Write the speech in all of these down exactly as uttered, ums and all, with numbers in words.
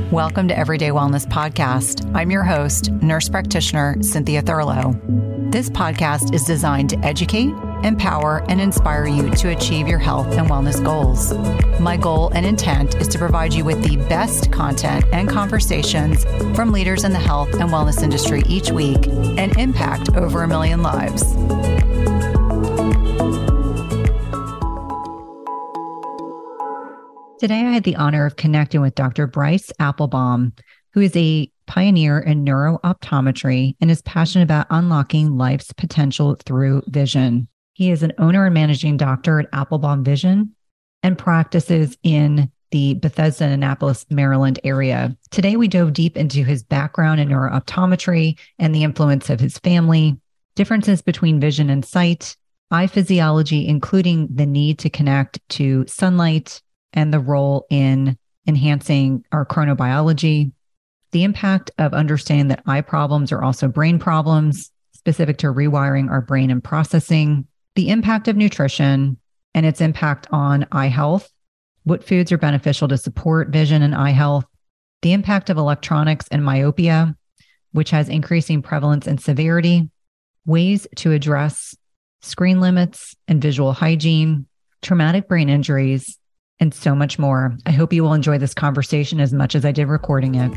Welcome to Everyday Wellness Podcast. I'm your host, nurse practitioner Cynthia Thurlow. This podcast is designed to educate, empower, and inspire you to achieve your health and wellness goals. My goal and intent is to provide you with the best content and conversations from leaders in the health and wellness industry each week and impact over a million lives. Today, I had the honor of connecting with Doctor Bryce Applebaum, who is a pioneer in neuro-optometry and is passionate about unlocking life's potential through vision. He is an owner and managing doctor at Applebaum Vision and practices in the Bethesda, Annapolis, Maryland area. Today, we dove deep into his background in neuro-optometry and the influence of his family, differences between vision and sight, eye physiology, including the need to connect to sunlight, and the role in enhancing our chronobiology, the impact of understanding that eye problems are also brain problems, specific to rewiring our brain and processing, the impact of nutrition and its impact on eye health, what foods are beneficial to support vision and eye health, the impact of electronics and myopia, which has increasing prevalence and severity, ways to address screen limits and visual hygiene, traumatic brain injuries, and so much more. I hope you will enjoy this conversation as much as I did recording it.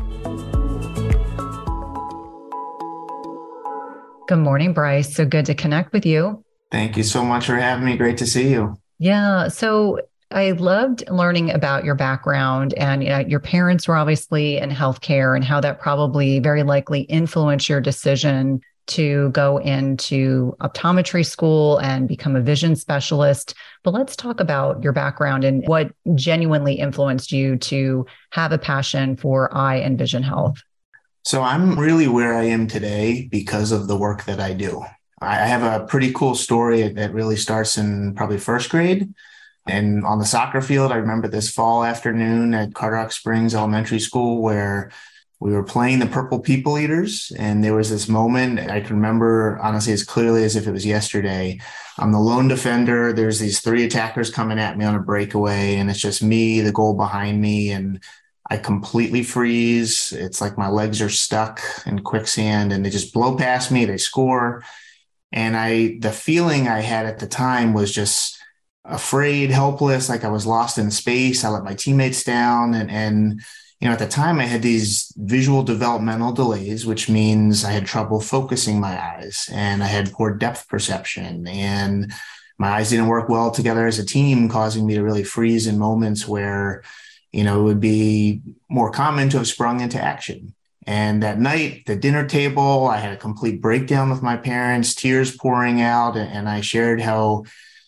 Good morning, Bryce. So good to connect with you. Thank you so much for having me. Great to see you. Yeah. So I loved learning about your background, and you know, your parents were obviously in healthcare and how that probably very likely influenced your decision to go into optometry school and become a vision specialist. But let's talk about your background and what genuinely influenced you to have a passion for eye and vision health. So I'm really where I am today because of the work that I do. I have a pretty cool story that really starts in probably first grade. And on the soccer field, I remember this fall afternoon at Carderock Springs Elementary School where we were playing the Purple People Eaters, and there was this moment I can remember honestly as clearly as if it was yesterday. I'm the lone defender. There's these three attackers coming at me on a breakaway, and it's just me, the goal behind me, and I completely freeze. It's like my legs are stuck in quicksand, and they just blow past me. They score, and I the feeling I had at the time was just afraid, helpless, like I was lost in space. I let my teammates down, and and. You know, at the time I had these visual developmental delays, which means I had trouble focusing my eyes and I had poor depth perception and my eyes didn't work well together as a team, causing me to really freeze in moments where, you know, it would be more common to have sprung into action. And that night, the dinner table, I had a complete breakdown with my parents, tears pouring out, and I shared how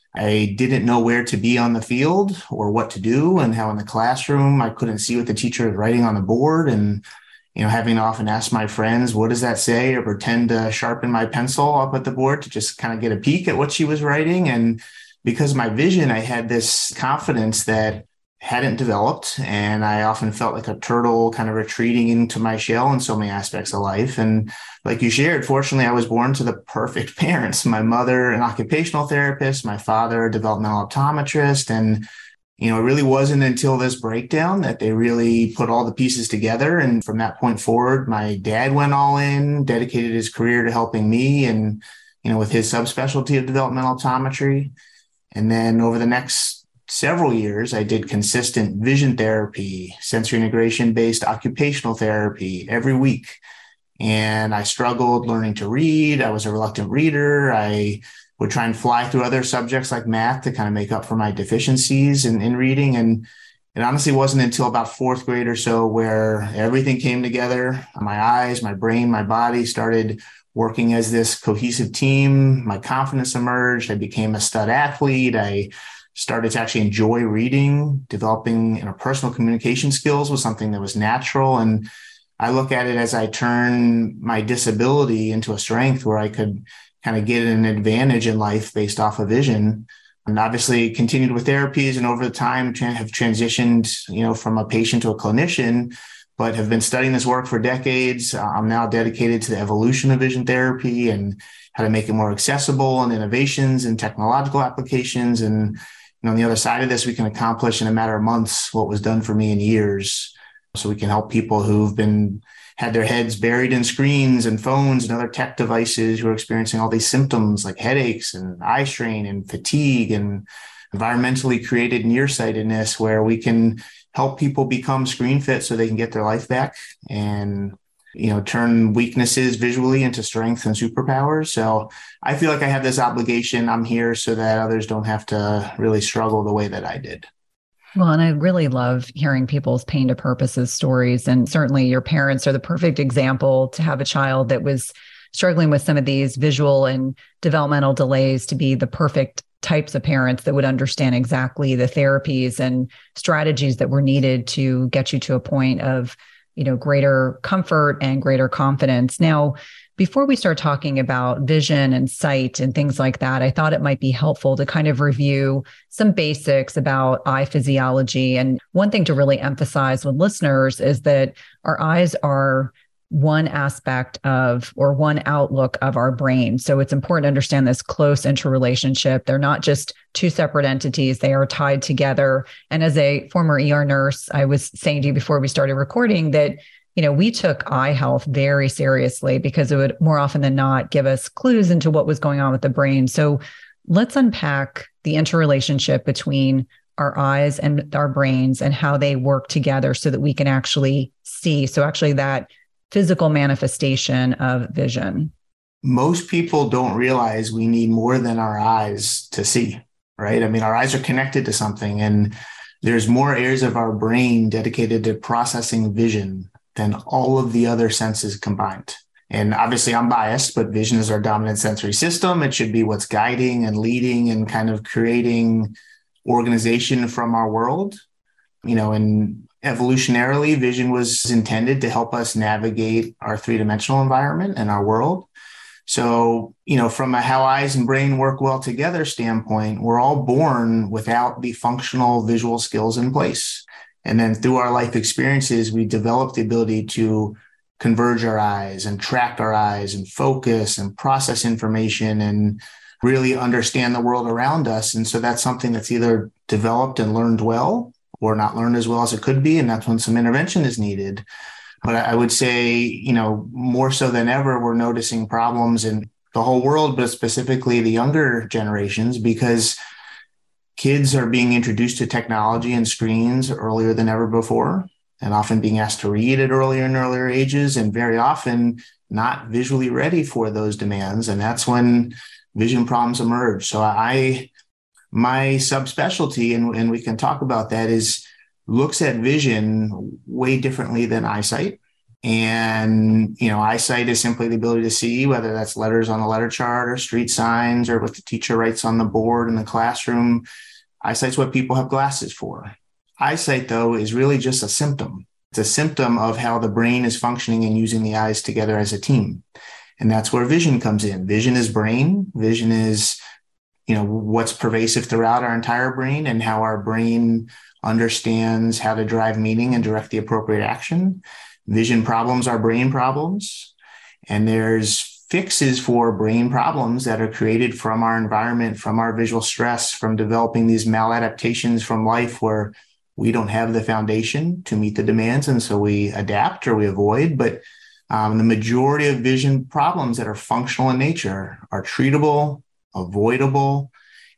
I didn't know where to be on the field or what to do, and how in the classroom I couldn't see what the teacher was writing on the board, and you know, having to often ask my friends, what does that say, or pretend to sharpen my pencil up at the board to just kind of get a peek at what she was writing. And because of my vision, I had this confidence that hadn't developed, and I often felt like a turtle kind of retreating into my shell in so many aspects of life. And like you shared, fortunately, I was born to the perfect parents. My mother, an occupational therapist, my father, a developmental optometrist. And, you know, it really wasn't until this breakdown that they really put all the pieces together. And from that point forward, my dad went all in, dedicated his career to helping me and, you know, with his subspecialty of developmental optometry. And then over the next several years, I did consistent vision therapy, sensory integration-based occupational therapy every week. And I struggled learning to read. I was a reluctant reader. I would try and fly through other subjects like math to kind of make up for my deficiencies in, in reading. And it honestly wasn't until about fourth grade or so where everything came together. My eyes, my brain, my body started working as this cohesive team. My confidence emerged. I became a stud athlete. I started to actually enjoy reading. Developing interpersonal communication skills was something that was natural. And I look at it as I turn my disability into a strength where I could kind of get an advantage in life based off of vision. And obviously continued with therapies, and over the time have transitioned, you know, from a patient to a clinician, but have been studying this work for decades. I'm now dedicated to the evolution of vision therapy and how to make it more accessible, and innovations and technological applications. And you know, on the other side of this, we can accomplish in a matter of months what was done for me in years. So we can help people who've been had their heads buried in screens and phones and other tech devices who are experiencing all these symptoms like headaches and eye strain and fatigue and environmentally created nearsightedness, where we can help people become screen fit so they can get their life back and, you know, turn weaknesses visually into strength and superpowers. So I feel like I have this obligation. I'm here so that others don't have to really struggle the way that I did. Well, and I really love hearing people's pain to purposes stories. And certainly your parents are the perfect example to have a child that was struggling with some of these visual and developmental delays to be the perfect types of parents that would understand exactly the therapies and strategies that were needed to get you to a point of, you know, greater comfort and greater confidence. Now, before we start talking about vision and sight and things like that, I thought it might be helpful to kind of review some basics about eye physiology. And one thing to really emphasize with listeners is that our eyes are one aspect of, or one outlook of our brain. So it's important to understand this close interrelationship. They're not just two separate entities, they are tied together. And as a former E R nurse, I was saying to you before we started recording that, you know, we took eye health very seriously because it would more often than not give us clues into what was going on with the brain. So let's unpack the interrelationship between our eyes and our brains and how they work together so that we can actually see. So actually that physical manifestation of vision. Most people don't realize we need more than our eyes to see, right? I mean, our eyes are connected to something, and there's more areas of our brain dedicated to processing vision than all of the other senses combined. And obviously I'm biased, but vision is our dominant sensory system. It should be what's guiding and leading and kind of creating organization from our world. You know, and evolutionarily, vision was intended to help us navigate our three-dimensional environment and our world. So, you know, from a how eyes and brain work well together standpoint, we're all born without the functional visual skills in place. And then through our life experiences, we develop the ability to converge our eyes and track our eyes and focus and process information and really understand the world around us. And so that's something that's either developed and learned well or not learned as well as it could be. And that's when some intervention is needed. But I would say, you know, more so than ever, we're noticing problems in the whole world, but specifically the younger generations, because kids are being introduced to technology and screens earlier than ever before, and often being asked to read at earlier and earlier ages, and very often not visually ready for those demands. And that's when vision problems emerge. So I, my subspecialty, and, and we can talk about that, is looks at vision way differently than eyesight. And, you know, eyesight is simply the ability to see, whether that's letters on the letter chart or street signs or what the teacher writes on the board in the classroom. Eyesight's what people have glasses for. Eyesight, though, is really just a symptom. It's a symptom of how the brain is functioning and using the eyes together as a team. And that's where vision comes in. Vision is brain. Vision is, you know, what's pervasive throughout our entire brain and how our brain understands how to drive meaning and direct the appropriate action. Vision problems are brain problems. And there's fixes for brain problems that are created from our environment, from our visual stress, from developing these maladaptations from life where we don't have the foundation to meet the demands. And so we adapt or we avoid. But um, the majority of vision problems that are functional in nature are treatable, avoidable,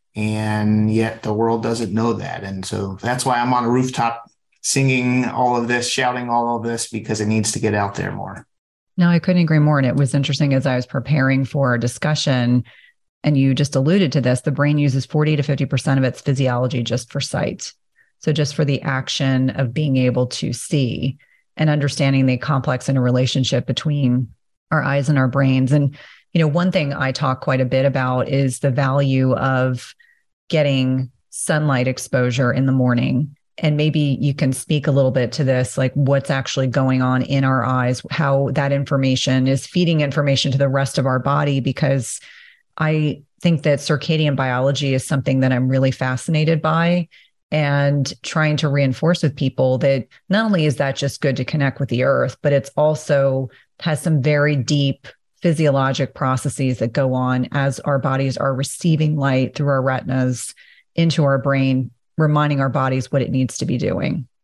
and yet the world doesn't know that. And so that's why I'm on a rooftop singing all of this, shouting all of this, because it needs to get out there more. No, I couldn't agree more. And it was interesting as I was preparing for our discussion, and you just alluded to this, the brain uses forty to fifty percent of its physiology just for sight. So just for the action of being able to see and understanding the complex interrelationship between our eyes and our brains. And, you know, one thing I talk quite a bit about is the value of getting sunlight exposure in the morning. And maybe you can speak a little bit to this, like what's actually going on in our eyes, how that information is feeding information to the rest of our body, because I think that circadian biology is something that I'm really fascinated by, and trying to reinforce with people that not only is that just good to connect with the earth, but it's also has some very deep physiologic processes that go on as our bodies are receiving light through our retinas into our brain, reminding our bodies what it needs to be doing.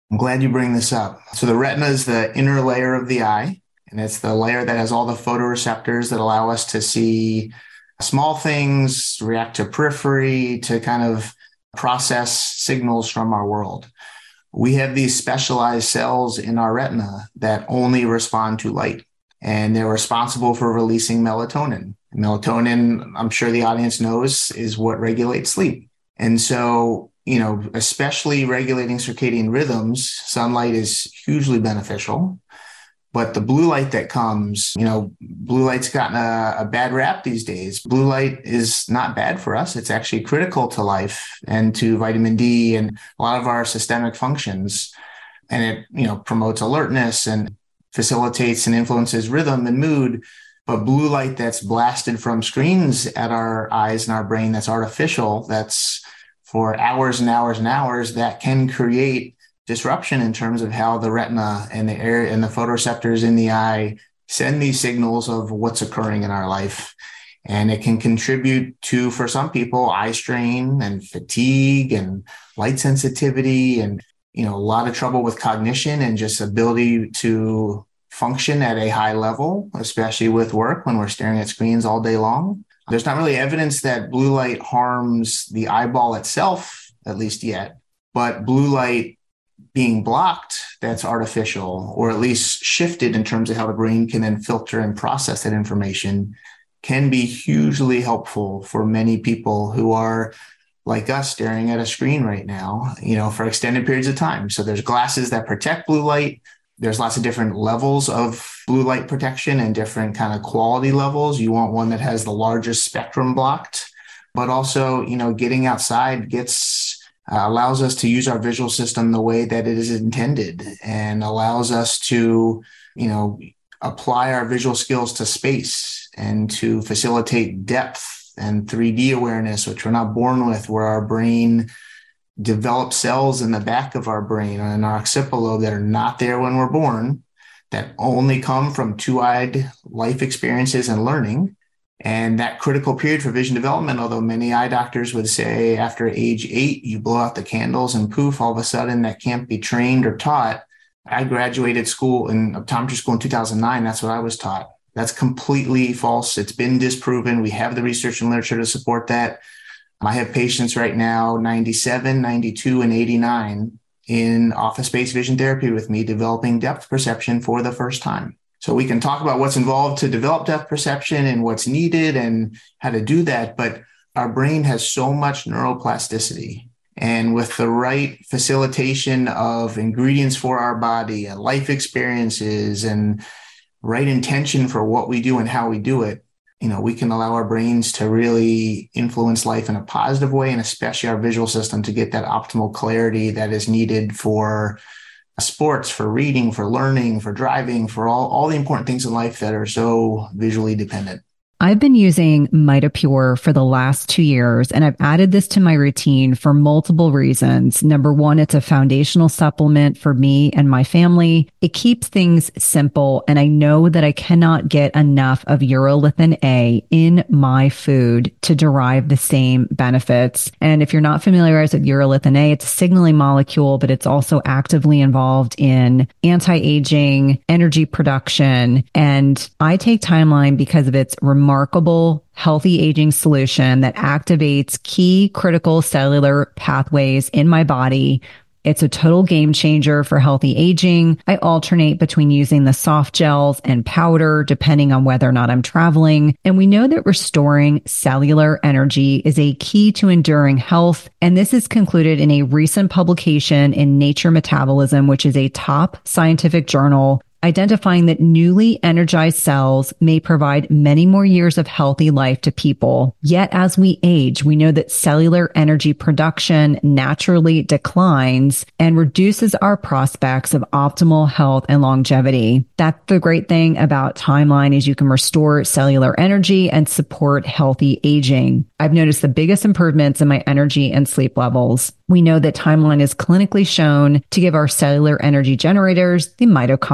I'm glad you bring this up. So the retina is the inner layer of the eye, and it's the layer that has all the photoreceptors that allow us to see small things, react to periphery, to kind of process signals from our world. We have these specialized cells in our retina that only respond to light, and they're responsible for releasing melatonin. Melatonin, I'm sure the audience knows, is what regulates sleep. And so, you know, especially regulating circadian rhythms, sunlight is hugely beneficial. But the blue light that comes, you know, blue light's gotten a, a bad rap these days. Blue light is not bad for us. It's actually critical to life and to vitamin D and a lot of our systemic functions. And it, you know, promotes alertness and facilitates and influences rhythm and mood. But blue light that's blasted from screens at our eyes and our brain, that's artificial, that's for hours and hours and hours, that can create disruption in terms of how the retina and the air and the photoreceptors in the eye send these signals of what's occurring in our life. And it can contribute to, for some people, eye strain and fatigue and light sensitivity and, you know, a lot of trouble with cognition and just ability to function at a high level, especially with work when we're staring at screens all day long. There's not really evidence that blue light harms the eyeball itself, at least yet, but blue light being blocked, that's artificial, or at least shifted in terms of how the brain can then filter and process that information, can be hugely helpful for many people who are like us staring at a screen right now, you know, for extended periods of time. So there's glasses that protect blue light. There's lots of different levels of blue light protection and different kind of quality levels. You want one that has the largest spectrum blocked, but also, you know, getting outside gets Uh, allows us to use our visual system the way that it is intended and allows us to, you know, apply our visual skills to space and to facilitate depth and three D awareness, which we're not born with, where our brain develops cells in the back of our brain and our occipital lobe that are not there when we're born, that only come from two-eyed life experiences and learning. And that critical period for vision development, although many eye doctors would say after age eight, you blow out the candles and poof, all of a sudden that can't be trained or taught. I graduated school in optometry school in two thousand nine. That's what I was taught. That's completely false. It's been disproven. We have the research and literature to support that. I have patients right now, ninety-seven, ninety-two, and eighty-nine in office-based vision therapy with me, developing depth perception for the first time. So we can talk about what's involved to develop depth perception and what's needed and how to do that. But our brain has so much neuroplasticity. And with the right facilitation of ingredients for our body and life experiences and right intention for what we do and how we do it, you know, we can allow our brains to really influence life in a positive way, and especially our visual system to get that optimal clarity that is needed for sports, for reading, for learning, for driving, for all, all the important things in life that are so visually dependent. I've been using MitoPure for the last two years, and I've added this to my routine for multiple reasons. Number one, it's a foundational supplement for me and my family. It keeps things simple, and I know that I cannot get enough of urolithin A in my food to derive the same benefits. And if you're not familiarized with urolithin A, it's a signaling molecule, but it's also actively involved in anti-aging, energy production, and I take Timeline because of its remarkable remarkable healthy aging solution that activates key critical cellular pathways in my body. It's a total game changer for healthy aging. I alternate between using the soft gels and powder depending on whether or not I'm traveling. And we know that restoring cellular energy is a key to enduring health. And this is concluded in a recent publication in Nature Metabolism, which is a top scientific journal, identifying that newly energized cells may provide many more years of healthy life to people. Yet as we age, we know that cellular energy production naturally declines and reduces our prospects of optimal health and longevity. That's the great thing about Timeline is you can restore cellular energy and support healthy aging. I've noticed the biggest improvements in my energy and sleep levels. We know that Timeline is clinically shown to give our cellular energy generators, the mitochondria,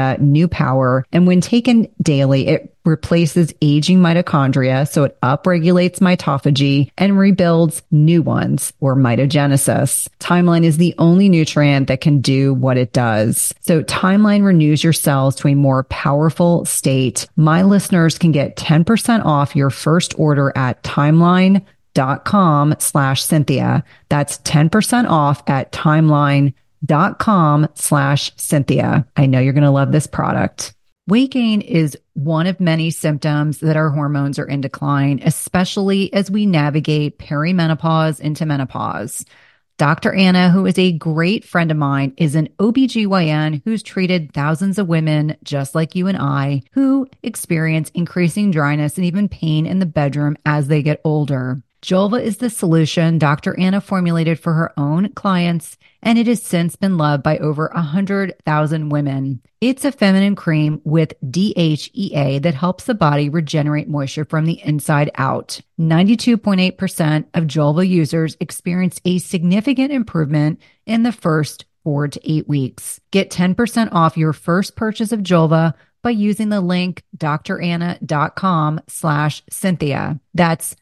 Cynthia new power. And when taken daily, it replaces aging mitochondria, so it upregulates mitophagy and rebuilds new ones, or mitogenesis. Timeline is the only nutrient that can do what it does. So Timeline renews your cells to a more powerful state. My listeners can get ten percent off your first order at timeline.com slash Cynthia. That's ten percent off at timeline.com slash Cynthia. I know you're going to love this product. Weight gain is one of many symptoms that our hormones are in decline, especially as we navigate perimenopause into menopause. Doctor Anna, who is a great friend of mine, is an O B G Y N who's treated thousands of women just like you and I who experience increasing dryness and even pain in the bedroom as they get older. Julva is the solution Doctor Anna formulated for her own clients, and it has since been loved by over one hundred thousand women. It's a feminine cream with D H E A that helps the body regenerate moisture from the inside out. ninety-two point eight percent of Julva users experienced a significant improvement in the first four to eight weeks. Get ten percent off your first purchase of Julva by using the link dranna.com slash Cynthia. That's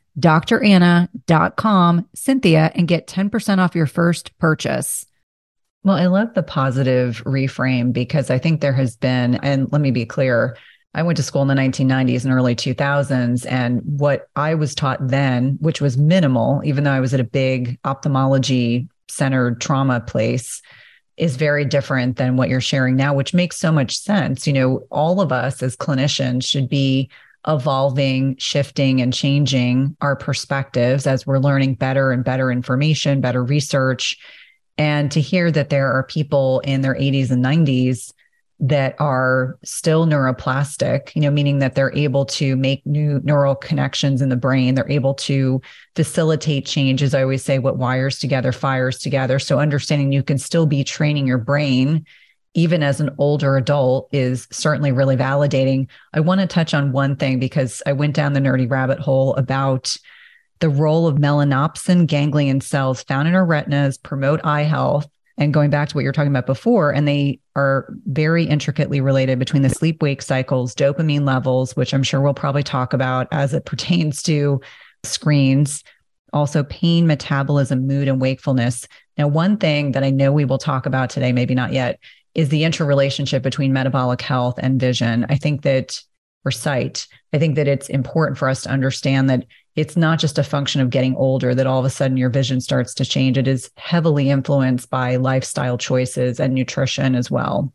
dranna.com, Cynthia, and get ten percent off your first purchase. Well, I love the positive reframe because I think there has been, and let me be clear, I went to school in the nineteen nineties and early two thousands, and what I was taught then, which was minimal, even though I was at a big ophthalmology centered trauma place, is very different than what you're sharing now, which makes so much sense. You know, all of us as clinicians should be evolving, shifting, and changing our perspectives as we're learning better and better information, better research. And to hear that there are people in their eighties and nineties that are still neuroplastic, you know, meaning that they're able to make new neural connections in the brain. They're able to facilitate change. As I always say, what wires together, fires together. So understanding you can still be training your brain even as an older adult is certainly really validating. I want to touch on one thing because I went down the nerdy rabbit hole about the role of melanopsin ganglion cells found in our retinas promote eye health. And going back to what you were talking about before, and they are very intricately related between the sleep-wake cycles, dopamine levels, which I'm sure we'll probably talk about as it pertains to screens, also pain, metabolism, mood, and wakefulness. Now, one thing that I know we will talk about today, maybe not yet, is the interrelationship between metabolic health and vision. I think that, or sight, I think that it's important for us to understand that it's not just a function of getting older, that all of a sudden your vision starts to change. It is heavily influenced by lifestyle choices and nutrition as well.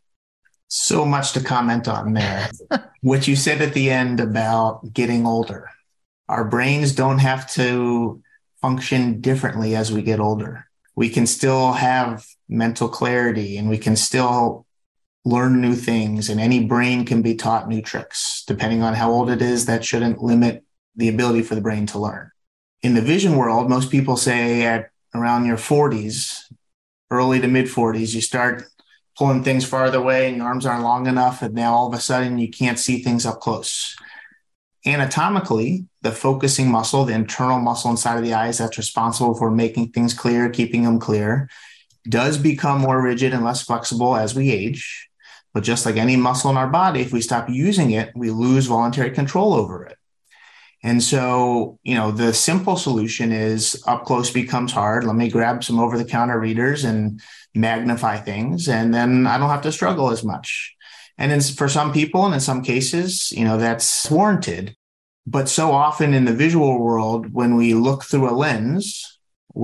So much to comment on there. What you said at the end about getting older. Our brains don't have to function differently as we get older. We can still have mental clarity and we can still learn new things, and any brain can be taught new tricks. Depending on how old it is, that shouldn't limit the ability for the brain to learn. In the vision world, most people say at around your forties, early to mid forties, you start pulling things farther away and your arms aren't long enough, and now all of a sudden you can't see things up close. Anatomically, the focusing muscle, the internal muscle inside of the eyes that's responsible for making things clear, keeping them clear, does become more rigid and less flexible as we age. But just like any muscle in our body, if we stop using it, we lose voluntary control over it. And so, you know, the simple solution is up close becomes hard. Let me grab some over-the-counter readers and magnify things, and then I don't have to struggle as much. And then for some people, and in some cases, you know, that's warranted. But so often in the visual world, when we look through a lens,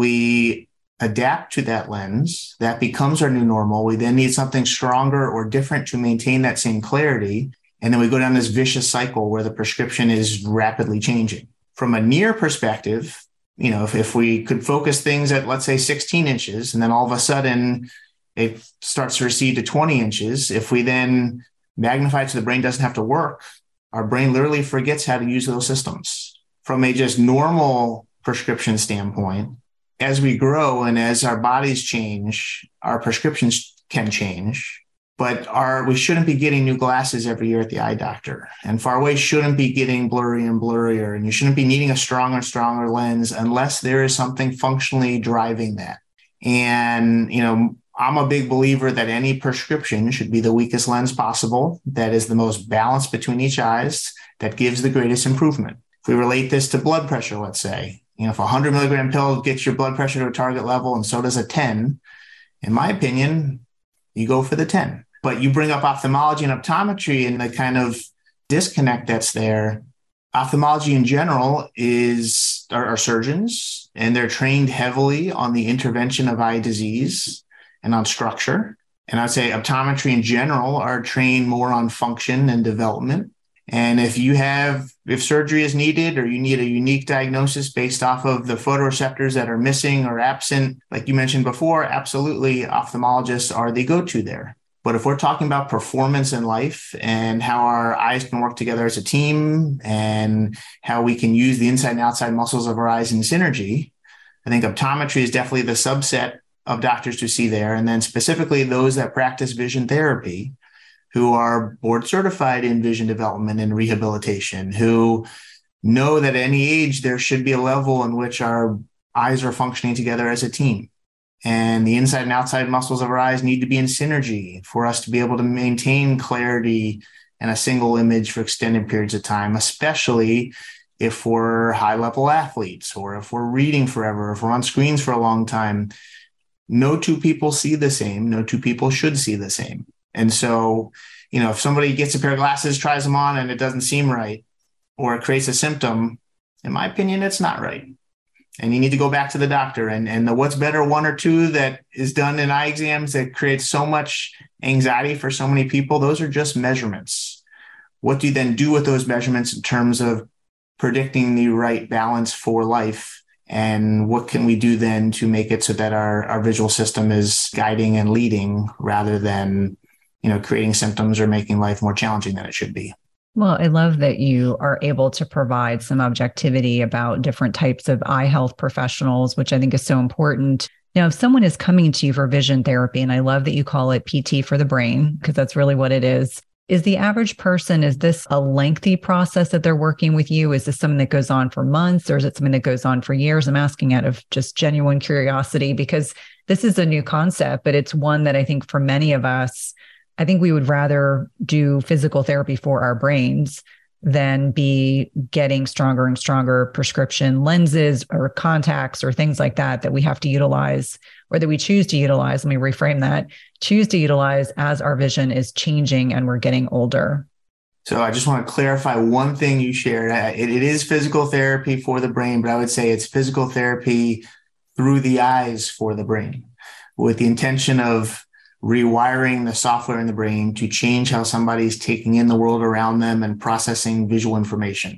we adapt to that lens. That becomes our new normal. We then need something stronger or different to maintain that same clarity. And then we go down this vicious cycle where the prescription is rapidly changing. From a near perspective, you know, if, if we could focus things at, let's say, sixteen inches, and then all of a sudden it starts to recede to twenty inches, if we then magnify it so the brain doesn't have to work, our brain literally forgets how to use those systems. From a just normal prescription standpoint, as we grow and as our bodies change, our prescriptions can change. But our, we shouldn't be getting new glasses every year at the eye doctor. And far away shouldn't be getting blurry and blurrier. And you shouldn't be needing a stronger and stronger lens unless there is something functionally driving that. And, you know, I'm a big believer that any prescription should be the weakest lens possible, that is the most balanced between each eyes, that gives the greatest improvement. If we relate this to blood pressure, let's say, you know, if a one hundred milligram pill gets your blood pressure to a target level and so does a ten, in my opinion, you go for the ten. But you bring up ophthalmology and optometry and the kind of disconnect that's there. Ophthalmology in general is are, are surgeons, and they're trained heavily on the intervention of eye disease and on structure. And I'd say optometry in general are trained more on function and development. And if you have, if surgery is needed or you need a unique diagnosis based off of the photoreceptors that are missing or absent, like you mentioned before, absolutely, ophthalmologists are the go-to there. But if we're talking about performance in life and how our eyes can work together as a team and how we can use the inside and outside muscles of our eyes in synergy, I think optometry is definitely the subset of doctors to see there. And then specifically those that practice vision therapy, who are board certified in vision development and rehabilitation, who know that at any age there should be a level in which our eyes are functioning together as a team. And the inside and outside muscles of our eyes need to be in synergy for us to be able to maintain clarity and a single image for extended periods of time, especially if we're high-level athletes or if we're reading forever, if we're on screens for a long time. No two people see the same. No two people should see the same. And so, you know, if somebody gets a pair of glasses, tries them on, and it doesn't seem right, or it creates a symptom, in my opinion, it's not right. And you need to go back to the doctor. And, and the what's better one or two that is done in eye exams that creates so much anxiety for so many people, those are just measurements. What do you then do with those measurements in terms of predicting the right balance for life? And what can we do then to make it so that our, our visual system is guiding and leading rather than, you know, creating symptoms or making life more challenging than it should be? Well, I love that you are able to provide some objectivity about different types of eye health professionals, which I think is so important. Now, if someone is coming to you for vision therapy, and I love that you call it P T for the brain, because that's really what it is, is the average person, is this a lengthy process that they're working with you? Is this something that goes on for months, or is it something that goes on for years? I'm asking out of just genuine curiosity, because this is a new concept, but it's one that I think for many of us, I think we would rather do physical therapy for our brains than be getting stronger and stronger prescription lenses or contacts or things like that, that we have to utilize, or that we choose to utilize. Let me reframe that, choose to utilize as our vision is changing and we're getting older. So I just want to clarify one thing you shared. It, it is physical therapy for the brain, but I would say it's physical therapy through the eyes for the brain, with the intention of rewiring the software in the brain to change how somebody's taking in the world around them and processing visual information.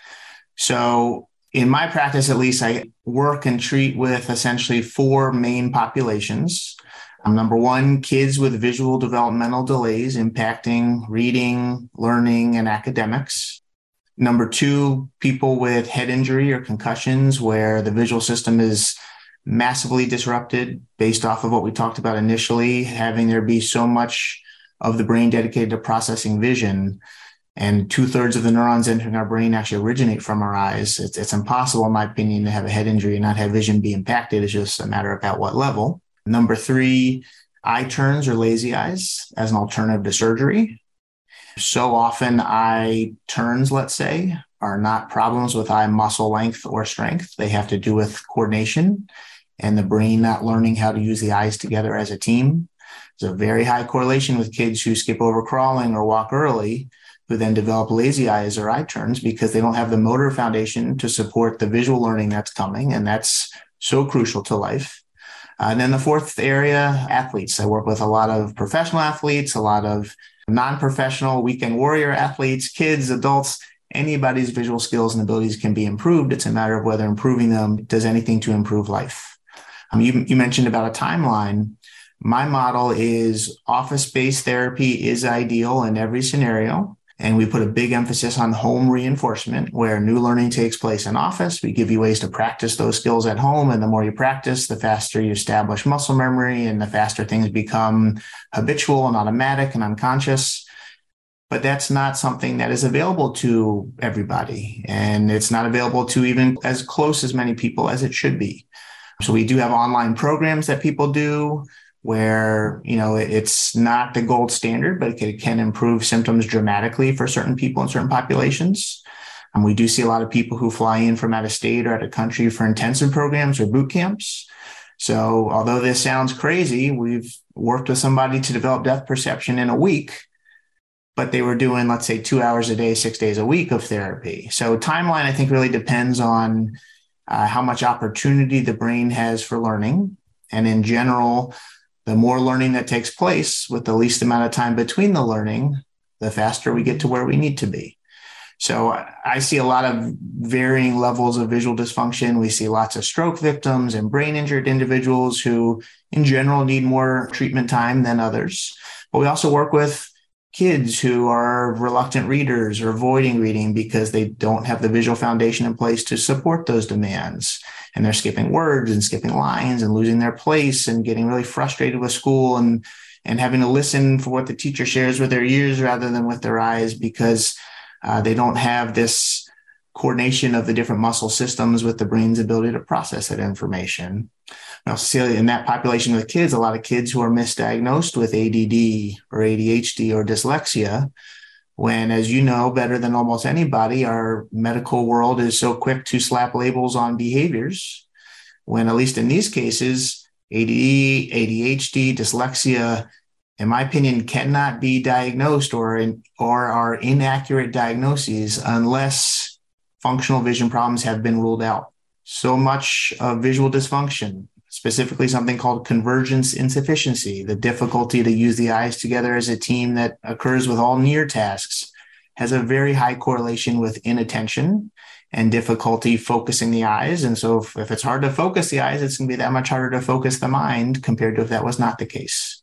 So in my practice, at least, I work and treat with essentially four main populations. Um, number one, kids with visual developmental delays impacting reading, learning, and academics. Number two, people with head injury or concussions where the visual system is massively disrupted based off of what we talked about initially, having there be so much of the brain dedicated to processing vision, and two thirds of the neurons entering our brain actually originate from our eyes. It's, it's impossible, in my opinion, to have a head injury and not have vision be impacted. It's just a matter of at what level. Number three, eye turns or lazy eyes as an alternative to surgery. So often eye turns, let's say, are not problems with eye muscle length or strength. They have to do with coordination and the brain not learning how to use the eyes together as a team. There's a very high correlation with kids who skip over crawling or walk early, who then develop lazy eyes or eye turns because they don't have the motor foundation to support the visual learning that's coming. And that's so crucial to life. Uh, and then the fourth area, athletes. I work with a lot of professional athletes, a lot of non-professional weekend warrior athletes, kids, adults. Anybody's visual skills and abilities can be improved. It's a matter of whether improving them does anything to improve life. Um, you, you mentioned about a timeline. My model is office-based therapy is ideal in every scenario. And we put a big emphasis on home reinforcement, where new learning takes place in office. We give you ways to practice those skills at home. And the more you practice, the faster you establish muscle memory and the faster things become habitual and automatic and unconscious. But that's not something that is available to everybody. And it's not available to even as close as many people as it should be. So we do have online programs that people do. where, you know, it's not the gold standard, but it can improve symptoms dramatically for certain people in certain populations. And we do see a lot of people who fly in from out of state or out of country for intensive programs or boot camps. So although this sounds crazy, we've worked with somebody to develop depth perception in a week, but they were doing, let's say, two hours a day, six days a week of therapy. So timeline, I think, really depends on uh, how much opportunity the brain has for learning. And in general, the more learning that takes place with the least amount of time between the learning, the faster we get to where we need to be. So I see a lot of varying levels of visual dysfunction. We see lots of stroke victims and brain injured individuals who in general need more treatment time than others. But we also work with kids who are reluctant readers or avoiding reading because they don't have the visual foundation in place to support those demands. And they're skipping words and skipping lines and losing their place and getting really frustrated with school and, and having to listen for what the teacher shares with their ears rather than with their eyes because uh, they don't have this coordination of the different muscle systems with the brain's ability to process that information. We also see in that population of kids, a lot of kids who are misdiagnosed with A D D or A D H D or dyslexia, when, as you know, better than almost anybody, our medical world is so quick to slap labels on behaviors, when at least in these cases, A D D, A D H D, dyslexia, in my opinion, cannot be diagnosed or, in, or are inaccurate diagnoses unless functional vision problems have been ruled out. So much of visual dysfunction, specifically something called convergence insufficiency, the difficulty to use the eyes together as a team that occurs with all near tasks, has a very high correlation with inattention and difficulty focusing the eyes. And so if, if it's hard to focus the eyes, it's going to be that much harder to focus the mind compared to if that was not the case.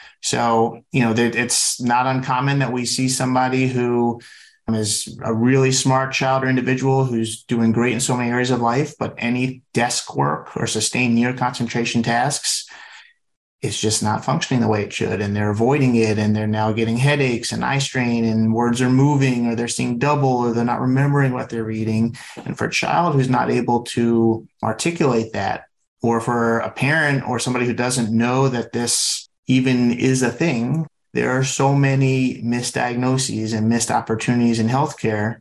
So, you know, it's not uncommon that we see somebody who is a really smart child or individual who's doing great in so many areas of life, but any desk work or sustained near concentration tasks, it's just not functioning the way it should. And they're avoiding it. And they're now getting headaches and eye strain and words are moving or they're seeing double or they're not remembering what they're reading. And for a child who's not able to articulate that, or for a parent or somebody who doesn't know that this even is a thing, there are so many misdiagnoses and missed opportunities in healthcare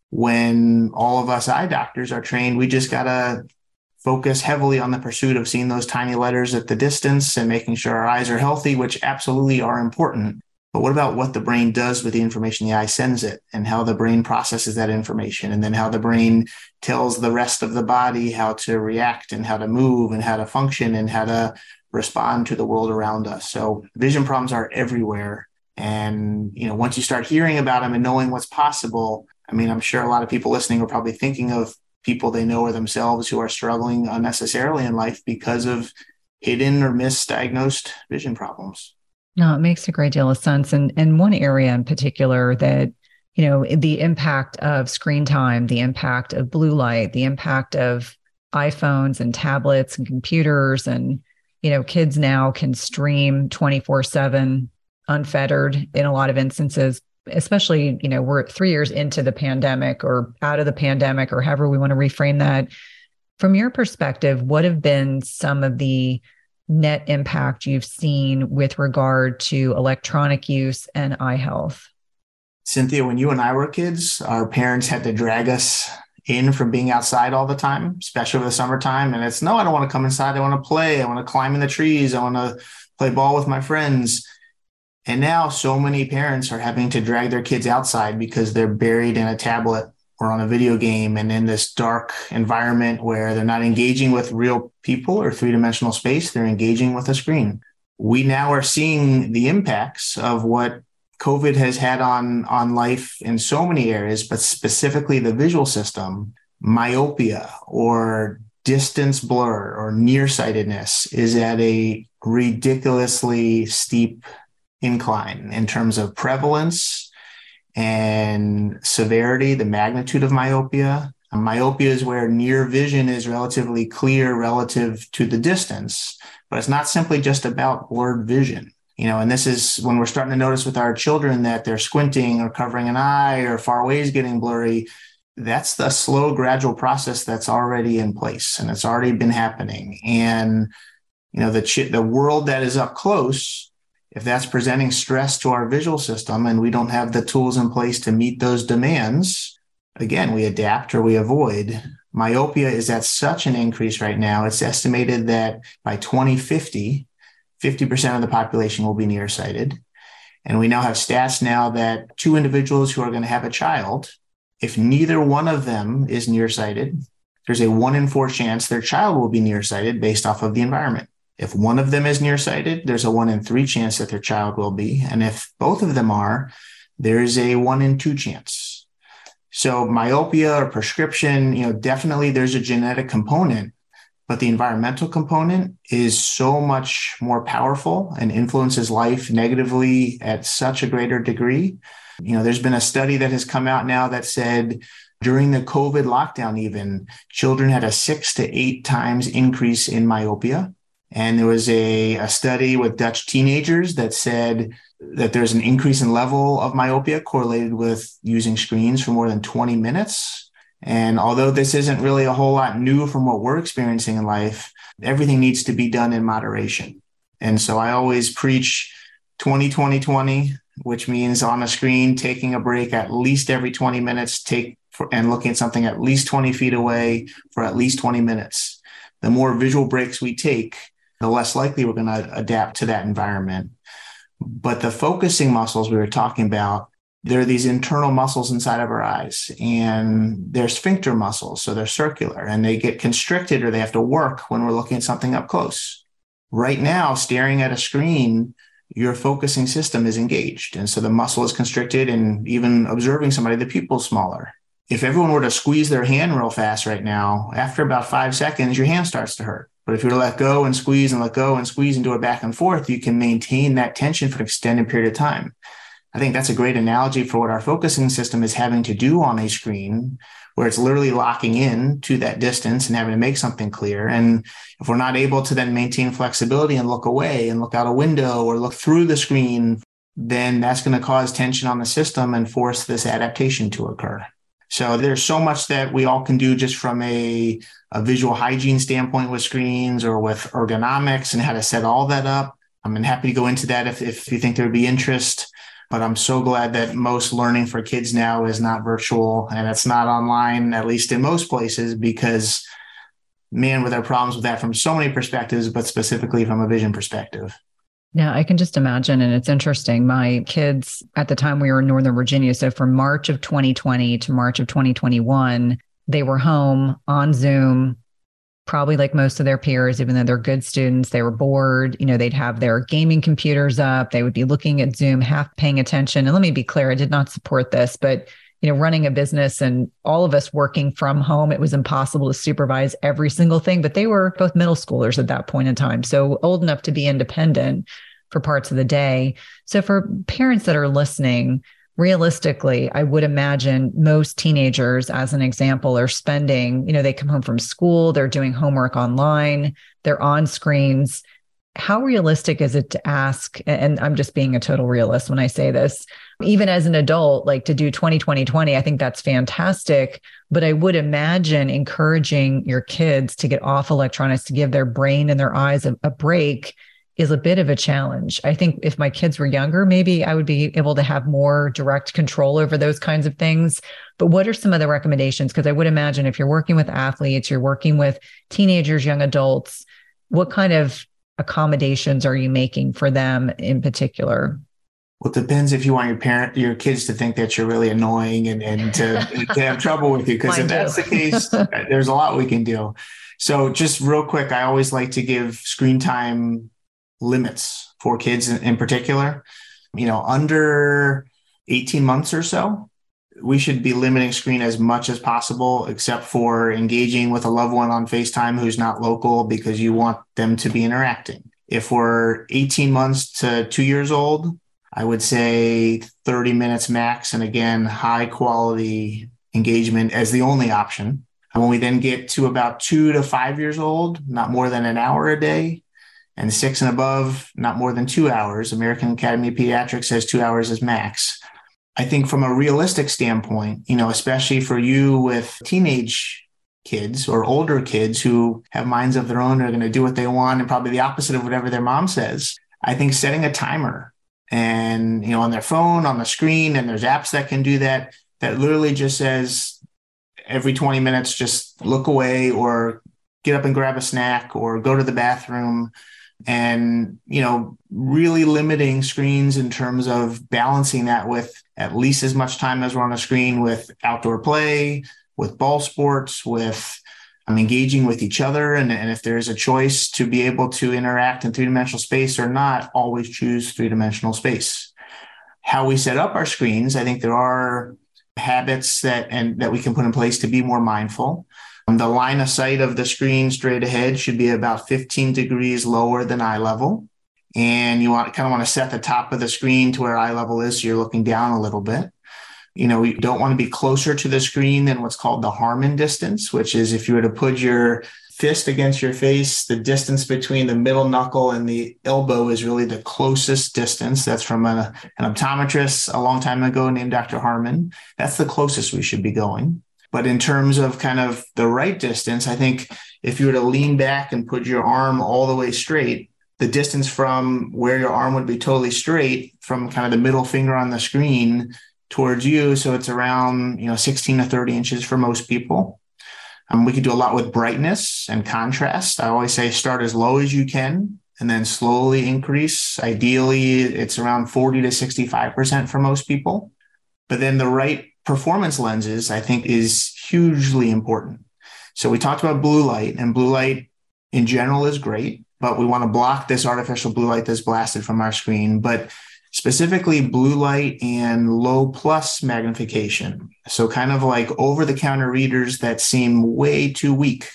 when all of us eye doctors are trained. We just got to focus heavily on the pursuit of seeing those tiny letters at the distance and making sure our eyes are healthy, which absolutely are important. But what about what the brain does with the information the eye sends it and how the brain processes that information and then how the brain tells the rest of the body how to react and how to move and how to function and how to respond to the world around us. So vision problems are everywhere. And, you know, once you start hearing about them and knowing what's possible, I mean, I'm sure a lot of people listening are probably thinking of people they know or themselves who are struggling unnecessarily in life because of hidden or misdiagnosed vision problems. No, it makes a great deal of sense. And, and one area in particular that, you know, the impact of screen time, the impact of blue light, the impact of iPhones and tablets and computers and, you know, kids now can stream twenty-four seven unfettered in a lot of instances, especially, you know, we're three years into the pandemic or out of the pandemic or however we want to reframe that. From your perspective, what have been some of the net impact you've seen with regard to electronic use and eye health? Cynthia, when you and I were kids, our parents had to drag us in from being outside all the time, especially over the summertime. And it's, no, I don't want to come inside. I want to play. I want to climb in the trees. I want to play ball with my friends. And now so many parents are having to drag their kids outside because they're buried in a tablet or on a video game and in this dark environment where they're not engaging with real people or three-dimensional space. They're engaging with a screen. We now are seeing the impacts of what COVID has had on, on life in so many areas, but specifically the visual system. Myopia or distance blur or nearsightedness is at a ridiculously steep incline in terms of prevalence and severity, the magnitude of myopia. And myopia is where near vision is relatively clear relative to the distance, but it's not simply just about blurred vision. You know, and this is when we're starting to notice with our children that they're squinting or covering an eye or far away is getting blurry. That's the slow, gradual process that's already in place and it's already been happening. And You know, the ch- the world that is up close, if that's presenting stress to our visual system and we don't have the tools in place to meet those demands, again, we adapt or we avoid. Myopia is at such an increase right now. It's estimated that by twenty fifty, fifty percent of the population will be nearsighted. And we now have stats now that two individuals who are going to have a child, if neither one of them is nearsighted, there's a one in four chance their child will be nearsighted based off of the environment. If one of them is nearsighted, there's a one in three chance that their child will be. And if both of them are, there's a one in two chance. So myopia or prescription, you know, definitely there's a genetic component, but the environmental component is so much more powerful and influences life negatively at such a greater degree. You know, there's been a study that has come out now that said during the COVID lockdown, even children had a six to eight times increase in myopia. And there was a, a study with Dutch teenagers that said that there's an increase in level of myopia correlated with using screens for more than twenty minutes. And although this isn't really a whole lot new from what we're experiencing in life, everything needs to be done in moderation. And so I always preach twenty, twenty, twenty, which means on a screen, taking a break at least every twenty minutes, take for, and looking at something at least twenty feet away for at least twenty minutes. The more visual breaks we take, the less likely we're going to adapt to that environment. But the focusing muscles we were talking about, there are these internal muscles inside of our eyes, and they're sphincter muscles. So they're circular and they get constricted or they have to work when we're looking at something up close. Right now, staring at a screen, your focusing system is engaged. And so the muscle is constricted, and even observing somebody, the pupil's smaller. If everyone were to squeeze their hand real fast right now, after about five seconds, your hand starts to hurt. But if you were to let go and squeeze and let go and squeeze and do it back and forth, you can maintain that tension for an extended period of time. I think that's a great analogy for what our focusing system is having to do on a screen, where it's literally locking in to that distance and having to make something clear. And if we're not able to then maintain flexibility and look away and look out a window or look through the screen, then that's going to cause tension on the system and force this adaptation to occur. So there's so much that we all can do just from a, a visual hygiene standpoint with screens or with ergonomics and how to set all that up. I'm happy to go into that if, if you think there would be interest. But I'm so glad that most learning for kids now is not virtual and it's not online, at least in most places, because, man, with our problems with that from so many perspectives, but specifically from a vision perspective. Yeah, I can just imagine. And it's interesting. My kids at the time we were in Northern Virginia. So from March of twenty twenty to March of twenty twenty-one, they were home on Zoom, probably like most of their peers, even though they're good students. They were bored. You know, they'd have their gaming computers up. They would be looking at Zoom, half paying attention. And let me be clear, I did not support this, but you know, running a business and all of us working from home, it was impossible to supervise every single thing, but they were both middle schoolers at that point in time. So old enough to be independent for parts of the day. So for parents that are listening, realistically, I would imagine most teenagers, as an example, are spending, you know, they come home from school, they're doing homework online, they're on screens. How realistic is it to ask, and I'm just being a total realist when I say this, even as an adult, like to do twenty, twenty, twenty, I think that's fantastic. But I would imagine encouraging your kids to get off electronics, to give their brain and their eyes a, a break is a bit of a challenge. I think if my kids were younger, maybe I would be able to have more direct control over those kinds of things. But what are some of the recommendations? Because I would imagine if you're working with athletes, you're working with teenagers, young adults, what kind of accommodations are you making for them in particular? Well, it depends if you want your parent, your kids to think that you're really annoying and, and to, to have trouble with you. Because if that's the case, there's a lot we can do. So just real quick, I always like to give screen time limits for kids in, in particular. You know, under eighteen months or so, we should be limiting screen as much as possible, except for engaging with a loved one on FaceTime who's not local because you want them to be interacting. If we're eighteen months to two years old, I would say thirty minutes max. And again, high quality engagement as the only option. And when we then get to about two to five years old, not more than an hour a day. And six and above, not more than two hours. American Academy of Pediatrics says two hours is max. I think from a realistic standpoint, you know, especially for you with teenage kids or older kids who have minds of their own, are going to do what they want and probably the opposite of whatever their mom says. I think setting a timer and, you know, on their phone, on the screen, and there's apps that can do that, that literally just says every twenty minutes, just look away or get up and grab a snack or go to the bathroom. And, you know, really limiting screens in terms of balancing that with at least as much time as we're on a screen with outdoor play, with ball sports, with um, engaging with each other. And, and if there's a choice to be able to interact in three-dimensional space or not, always choose three-dimensional space. How we set up our screens, I think there are habits that and that we can put in place to be more mindful. The line of sight of the screen straight ahead should be about fifteen degrees lower than eye level. And you want kind of want to set the top of the screen to where eye level is, so you're looking down a little bit. You know, you don't want to be closer to the screen than what's called the Harmon distance, which is if you were to put your fist against your face, the distance between the middle knuckle and the elbow is really the closest distance. That's from a, an optometrist a long time ago named Doctor Harmon. That's the closest we should be going. But in terms of kind of the right distance, I think if you were to lean back and put your arm all the way straight, the distance from where your arm would be totally straight from kind of the middle finger on the screen towards you. So it's around, you know, sixteen to thirty inches for most people. Um, we can do a lot with brightness and contrast. I always say start as low as you can and then slowly increase. Ideally, it's around forty to sixty-five percent for most people. But then the right performance lenses, I think, is hugely important. So we talked about blue light, and blue light in general is great, but we want to block this artificial blue light that's blasted from our screen. But specifically blue light and low plus magnification. So kind of like over-the-counter readers that seem way too weak.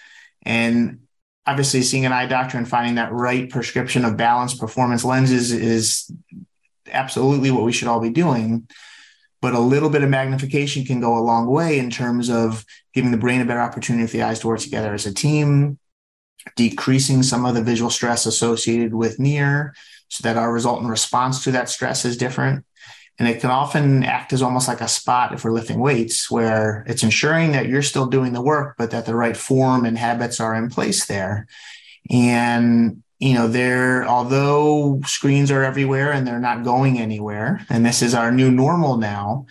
And obviously seeing an eye doctor and finding that right prescription of balanced performance lenses is absolutely what we should all be doing. But a little bit of magnification can go a long way in terms of giving the brain a better opportunity for the eyes to work together as a team, decreasing some of the visual stress associated with near, so that our resultant response to that stress is different. And it can often act as almost like a spot if we're lifting weights, where it's ensuring that you're still doing the work, but that the right form and habits are in place there. And you know, there, although screens are everywhere and they're not going anywhere, and this is our new normal now,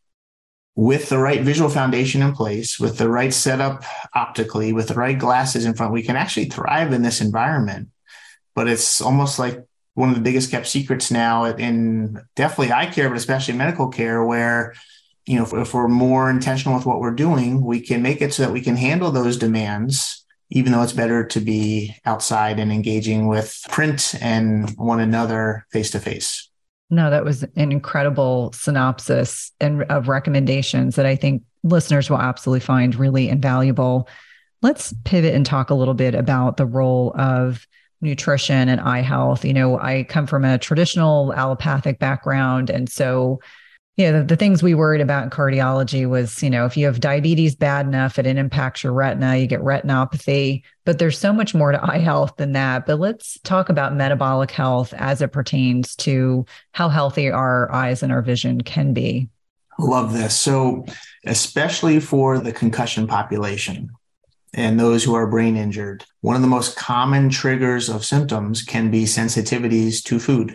with the right visual foundation in place, with the right setup optically, with the right glasses in front, we can actually thrive in this environment. But it's almost like one of the biggest kept secrets now in definitely eye care, but especially medical care, where, you know, if, if we're more intentional with what we're doing, we can make it so that we can handle those demands, even though it's better to be outside and engaging with print and one another face-to-face. No, that was an incredible synopsis and of recommendations that I think listeners will absolutely find really invaluable. Let's pivot and talk a little bit about the role of nutrition and eye health. You know, I come from a traditional allopathic background. And so Yeah, the, the things we worried about in cardiology was, you know, if you have diabetes bad enough, it impacts your retina, you get retinopathy, but there's so much more to eye health than that. But let's talk about metabolic health as it pertains to how healthy our eyes and our vision can be. Love this. So especially for the concussion population and those who are brain injured, one of the most common triggers of symptoms can be sensitivities to food.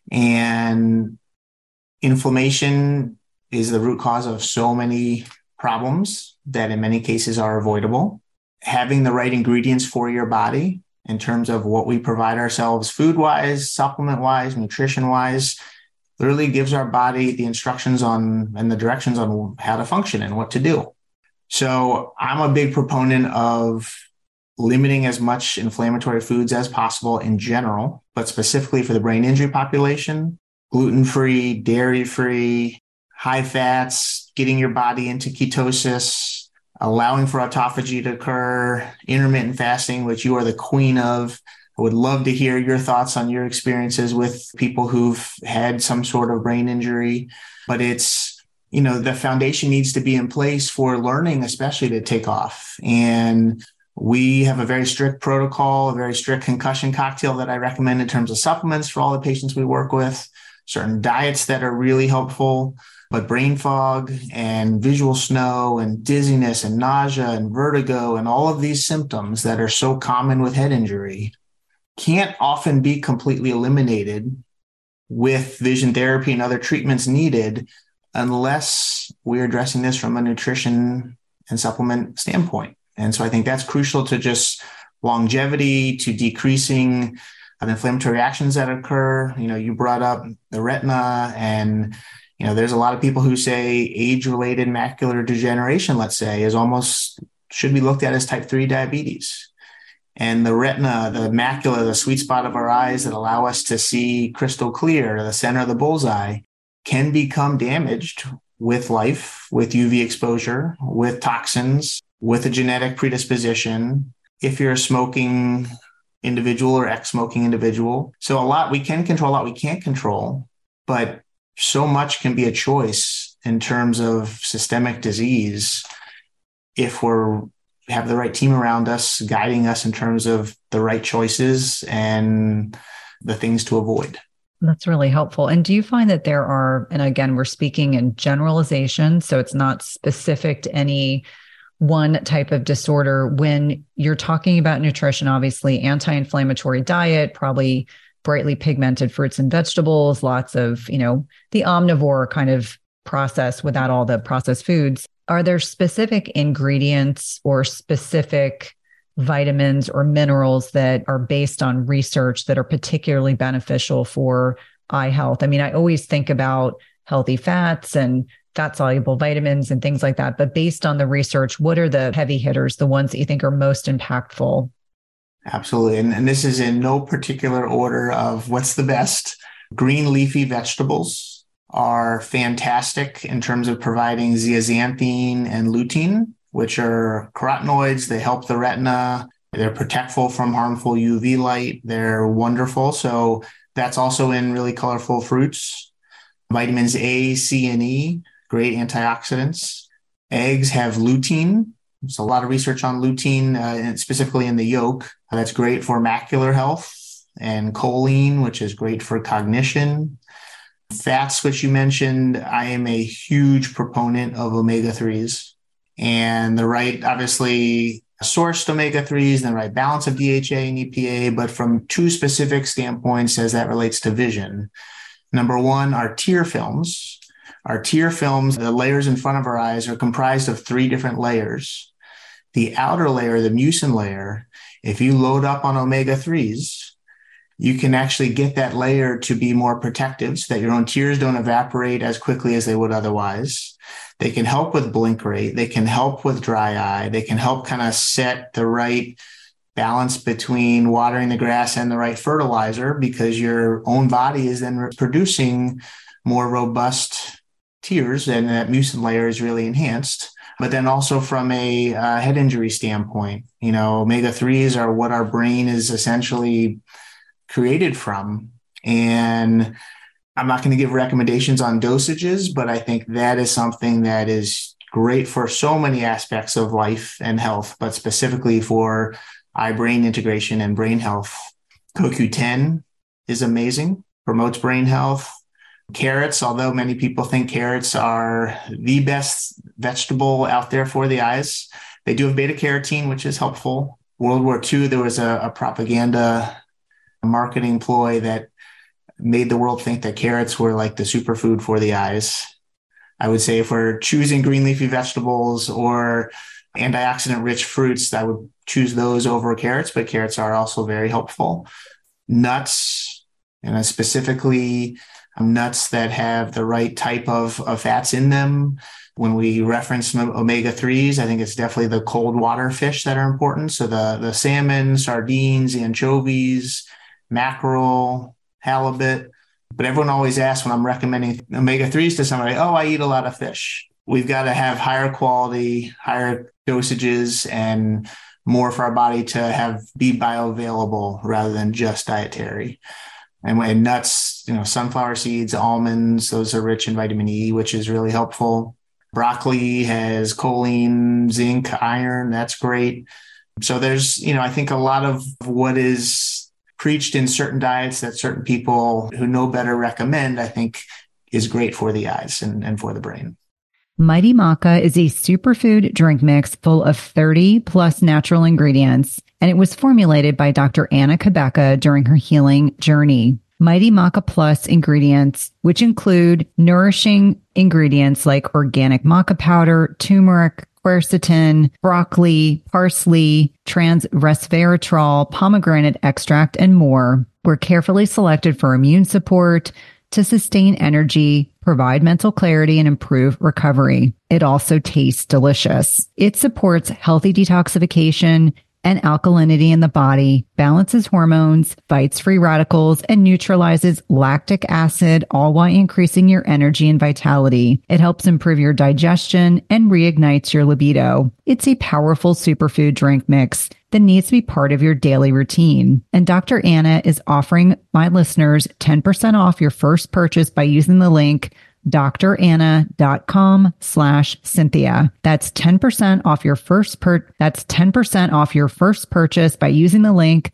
And inflammation is the root cause of so many problems that in many cases are avoidable. Having the right ingredients for your body in terms of what we provide ourselves food-wise, supplement-wise, nutrition-wise, literally gives our body the instructions on and the directions on how to function and what to do. So I'm a big proponent of limiting as much inflammatory foods as possible in general, but specifically for the brain injury population. Gluten-free, dairy-free, high fats, getting your body into ketosis, allowing for autophagy to occur, intermittent fasting, which you are the queen of. I would love to hear your thoughts on your experiences with people who've had some sort of brain injury. But it's, you know, the foundation needs to be in place for learning, especially to take off. And we have a very strict protocol, a very strict concussion cocktail that I recommend in terms of supplements for all the patients we work with. certain diets that are really helpful. But brain fog and visual snow and dizziness and nausea and vertigo and all of these symptoms that are so common with head injury can't often be completely eliminated with vision therapy and other treatments needed unless we're addressing this from a nutrition and supplement standpoint. And so I think that's crucial to just longevity, to decreasing of inflammatory reactions that occur. You know, you brought up the retina, and you know, there's a lot of people who say age-related macular degeneration, let's say, is almost should be looked at as type three diabetes. And the retina, the macula, the sweet spot of our eyes that allow us to see crystal clear, the center of the bullseye, can become damaged with life, with U V exposure, with toxins, with a genetic predisposition, if you're a smoking individual or ex-smoking individual. So a lot we can control, a lot we can't control, but so much can be a choice in terms of systemic disease if we're have the right team around us guiding us in terms of the right choices and the things to avoid. That's really helpful. And do you find that there are, and again, we're speaking in generalization, so it's not specific to any one type of disorder. When you're talking about nutrition, obviously anti-inflammatory diet, probably brightly pigmented fruits and vegetables, lots of, you know, the omnivore kind of process without all the processed foods. Are there specific ingredients or specific vitamins or minerals that are based on research that are particularly beneficial for eye health? I mean, I always think about healthy fats and fat-soluble vitamins and things like that. But based on the research, what are the heavy hitters, the ones that you think are most impactful? Absolutely. And, and this is in no particular order of what's the best. Green leafy vegetables are fantastic in terms of providing zeaxanthin and lutein, which are carotenoids. They help the retina. They're protectful from harmful U V light. They're wonderful. So that's also in really colorful fruits. Vitamins A, C, and E, great antioxidants. Eggs have lutein. There's a lot of research on lutein, uh, specifically in the yolk. That's great for macular health. And choline, which is great for cognition. Fats, which you mentioned, I am a huge proponent of omega threes. And the right, obviously, sourced omega threes and the right balance of D H A and E P A, but from two specific standpoints as that relates to vision. Number one, our tear films. Our tear films, the layers in front of our eyes, are comprised of three different layers. The outer layer, the mucin layer, if you load up on omega threes, you can actually get that layer to be more protective so that your own tears don't evaporate as quickly as they would otherwise. They can help with blink rate. They can help with dry eye. They can help kind of set the right balance between watering the grass and the right fertilizer, because your own body is then producing more robust tears, and that mucin layer is really enhanced. But then also from a uh, head injury standpoint, you know, omega threes are what our brain is essentially created from. And I'm not going to give recommendations on dosages, but I think that is something that is great for so many aspects of life and health, but specifically for eye-brain integration and brain health. C O Q ten is amazing, promotes brain health. Carrots, although many people think carrots are the best vegetable out there for the eyes, they do have beta carotene, which is helpful. World War Two, there was a, a propaganda marketing ploy that made the world think that carrots were like the superfood for the eyes. I would say if we're choosing green leafy vegetables or antioxidant-rich fruits, I would choose those over carrots, but carrots are also very helpful. Nuts, and specifically nuts that have the right type of, of fats in them. When we reference omega threes, I think it's definitely the cold water fish that are important. So the, the salmon, sardines, anchovies, mackerel, halibut. But everyone always asks when I'm recommending omega threes to somebody, oh, I eat a lot of fish. We've got to have higher quality, higher dosages, and more for our body to have be bioavailable rather than just dietary. And, and nuts, you know, sunflower seeds, almonds, those are rich in vitamin E, which is really helpful. Broccoli has choline, zinc, iron. That's great. So there's, you know, I think a lot of what is preached in certain diets that certain people who know better recommend, I think is great for the eyes and, and for the brain. Mighty Maca is a superfood drink mix full of thirty plus natural ingredients, and it was formulated by Doctor Anna Cabeca during her healing journey. Mighty Maca Plus ingredients, which include nourishing ingredients like organic maca powder, turmeric, quercetin, broccoli, parsley, trans resveratrol, pomegranate extract, and more, were carefully selected for immune support, to sustain energy, provide mental clarity, and improve recovery. It also tastes delicious. It supports healthy detoxification and alkalinity in the body, balances hormones, fights free radicals, and neutralizes lactic acid, all while increasing your energy and vitality. It helps improve your digestion and reignites your libido. It's a powerful superfood drink mix that needs to be part of your daily routine. And Doctor Anna is offering my listeners ten percent off your first purchase by using the link doctoranna.com slash Cynthia. That's ten percent off your first per, that's ten percent off your first purchase by using the link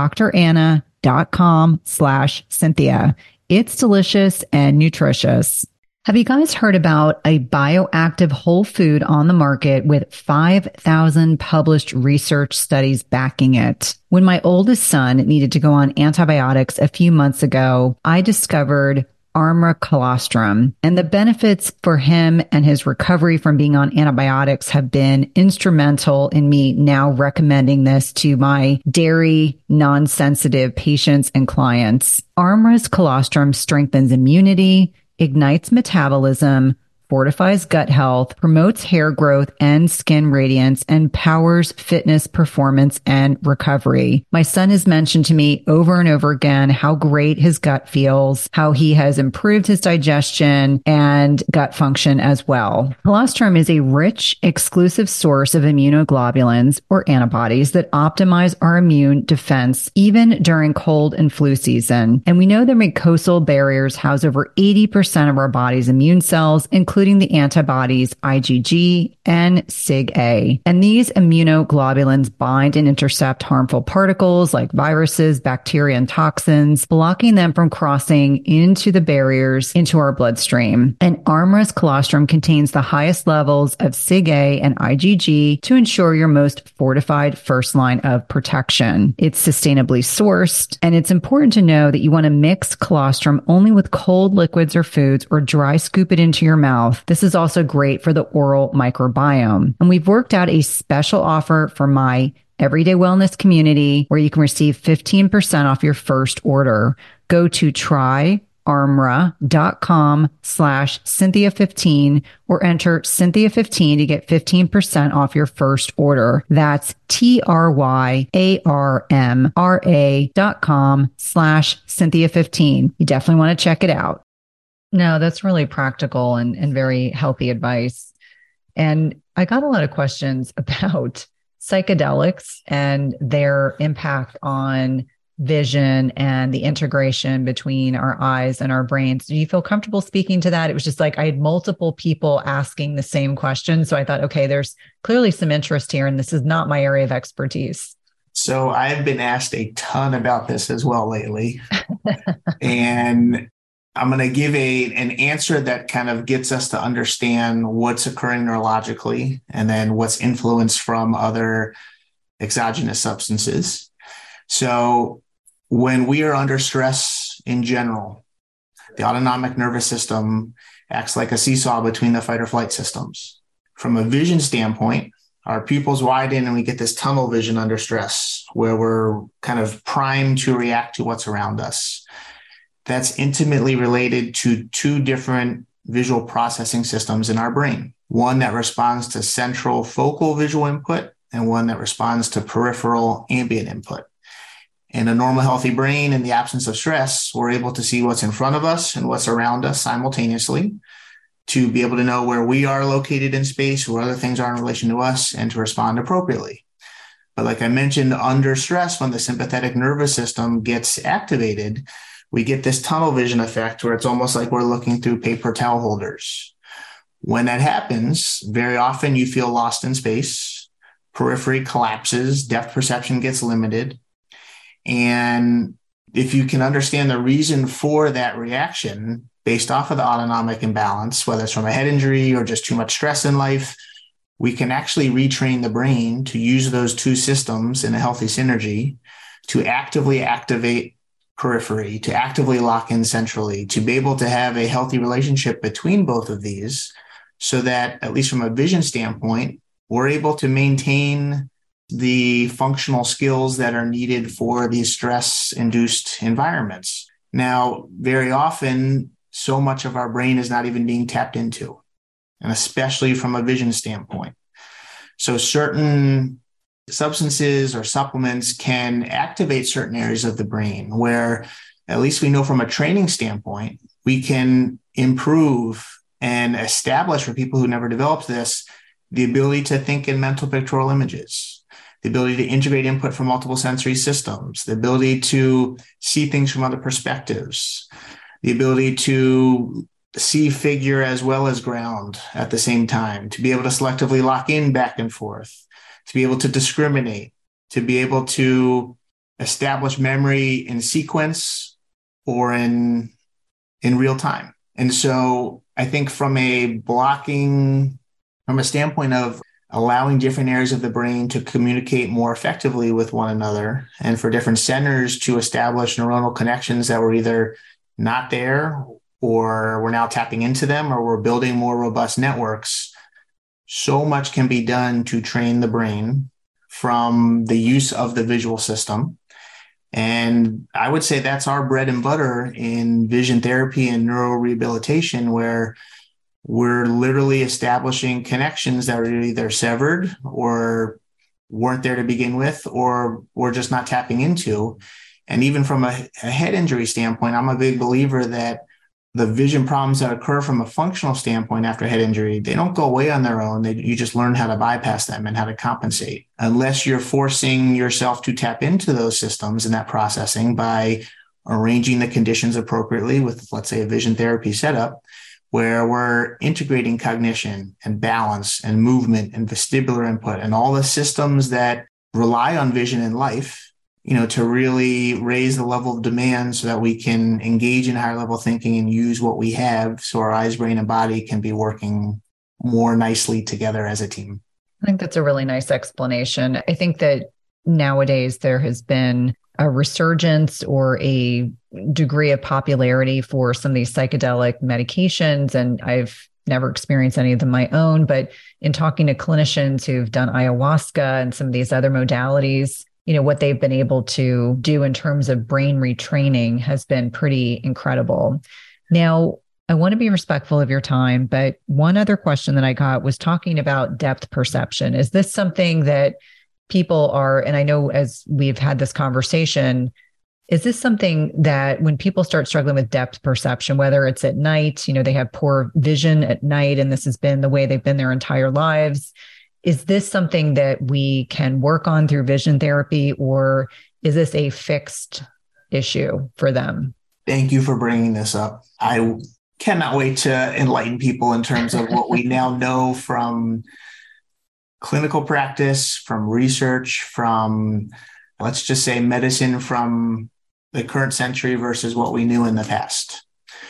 doctoranna.com slash Cynthia. It's delicious and nutritious. Have you guys heard about a bioactive whole food on the market with five thousand published research studies backing it? When my oldest son needed to go on antibiotics a few months ago, I discovered Armra Colostrum, and the benefits for him and his recovery from being on antibiotics have been instrumental in me now recommending this to my dairy non-sensitive patients and clients. Armra's colostrum strengthens immunity, ignites metabolism, fortifies gut health, promotes hair growth and skin radiance, and powers fitness, performance, and recovery. My son has mentioned to me over and over again how great his gut feels, how he has improved his digestion and gut function as well. Colostrum is a rich, exclusive source of immunoglobulins or antibodies that optimize our immune defense even during cold and flu season. And we know that mucosal barriers house over eighty percent of our body's immune cells, including including the antibodies IgG and SIG-A. And these immunoglobulins bind and intercept harmful particles like viruses, bacteria, and toxins, blocking them from crossing into the barriers into our bloodstream. And Armra's colostrum contains the highest levels of SIG-A and IgG to ensure your most fortified first line of protection. It's sustainably sourced, and it's important to know that you want to mix colostrum only with cold liquids or foods, or dry scoop it into your mouth. This is also great for the oral microbiome. And we've worked out a special offer for my Everyday Wellness community where you can receive fifteen percent off your first order. Go to tryarmra.com slash Cynthia fifteen or enter Cynthia fifteen to get fifteen percent off your first order. That's T-R-Y-A-R-M-R-A dot com slash Cynthia fifteen. You definitely want to check it out. No, that's really practical and, and very healthy advice. And I got a lot of questions about psychedelics and their impact on vision and the integration between our eyes and our brains. Do you feel comfortable speaking to that? It was just like I had multiple people asking the same question. So I thought, okay, there's clearly some interest here, and this is not my area of expertise. So I've been asked a ton about this as well lately. And I'm going to give a an answer that kind of gets us to understand what's occurring neurologically and then what's influenced from other exogenous substances. So when we are under stress in general, the autonomic nervous system acts like a seesaw between the fight or flight systems. From a vision standpoint, our pupils widen and we get this tunnel vision under stress where we're kind of primed to react to what's around us. That's intimately related to two different visual processing systems in our brain. One that responds to central focal visual input and one that responds to peripheral ambient input. In a normal, healthy brain, in the absence of stress, we're able to see what's in front of us and what's around us simultaneously, to be able to know where we are located in space, where other things are in relation to us, and to respond appropriately. But like I mentioned, under stress, when the sympathetic nervous system gets activated, we get this tunnel vision effect where it's almost like we're looking through paper towel holders. When that happens, very often you feel lost in space, periphery collapses, depth perception gets limited. And if you can understand the reason for that reaction based off of the autonomic imbalance, whether it's from a head injury or just too much stress in life, we can actually retrain the brain to use those two systems in a healthy synergy to actively activate periphery, to actively lock in centrally, to be able to have a healthy relationship between both of these so that, at least from a vision standpoint, we're able to maintain the functional skills that are needed for these stress-induced environments. Now, very often, so much of our brain is not even being tapped into, and especially from a vision standpoint. So certain substances or supplements can activate certain areas of the brain where, at least we know from a training standpoint, we can improve and establish for people who never developed this, the ability to think in mental pictorial images, the ability to integrate input from multiple sensory systems, the ability to see things from other perspectives, the ability to see figure as well as ground at the same time, to be able to selectively lock in back and forth, to be able to discriminate, to be able to establish memory in sequence or in, in real time. And so I think from a blocking, from a standpoint of allowing different areas of the brain to communicate more effectively with one another, and for different centers to establish neuronal connections that were either not there or we're now tapping into them, or we're building more robust networks, so much can be done to train the brain from the use of the visual system. And I would say that's our bread and butter in vision therapy and neurorehabilitation, where we're literally establishing connections that are either severed or weren't there to begin with, or we're just not tapping into. And even from a, a head injury standpoint, I'm a big believer that the vision problems that occur from a functional standpoint after head injury, they don't go away on their own. They, you just learn how to bypass them and how to compensate, unless you're forcing yourself to tap into those systems and that processing by arranging the conditions appropriately with, let's say, a vision therapy setup, where we're integrating cognition and balance and movement and vestibular input and all the systems that rely on vision in life, you know, to really raise the level of demand so that we can engage in higher level thinking and use what we have so our eyes, brain, and body can be working more nicely together as a team. I think that's a really nice explanation. I think that nowadays there has been a resurgence or a degree of popularity for some of these psychedelic medications, and I've never experienced any of them my own, but in talking to clinicians who've done ayahuasca and some of these other modalities, you know, what they've been able to do in terms of brain retraining has been pretty incredible. Now, I want to be respectful of your time, but one other question that I got was talking about depth perception. Is this something that people are, and I know as we've had this conversation, is this something that when people start struggling with depth perception, whether it's at night, you know, they have poor vision at night, and this has been the way they've been their entire lives, is this something that we can work on through vision therapy, or is this a fixed issue for them? Thank you for bringing this up. I cannot wait to enlighten people in terms of what we now know from clinical practice, from research, from, let's just say, medicine from the current century versus what we knew in the past.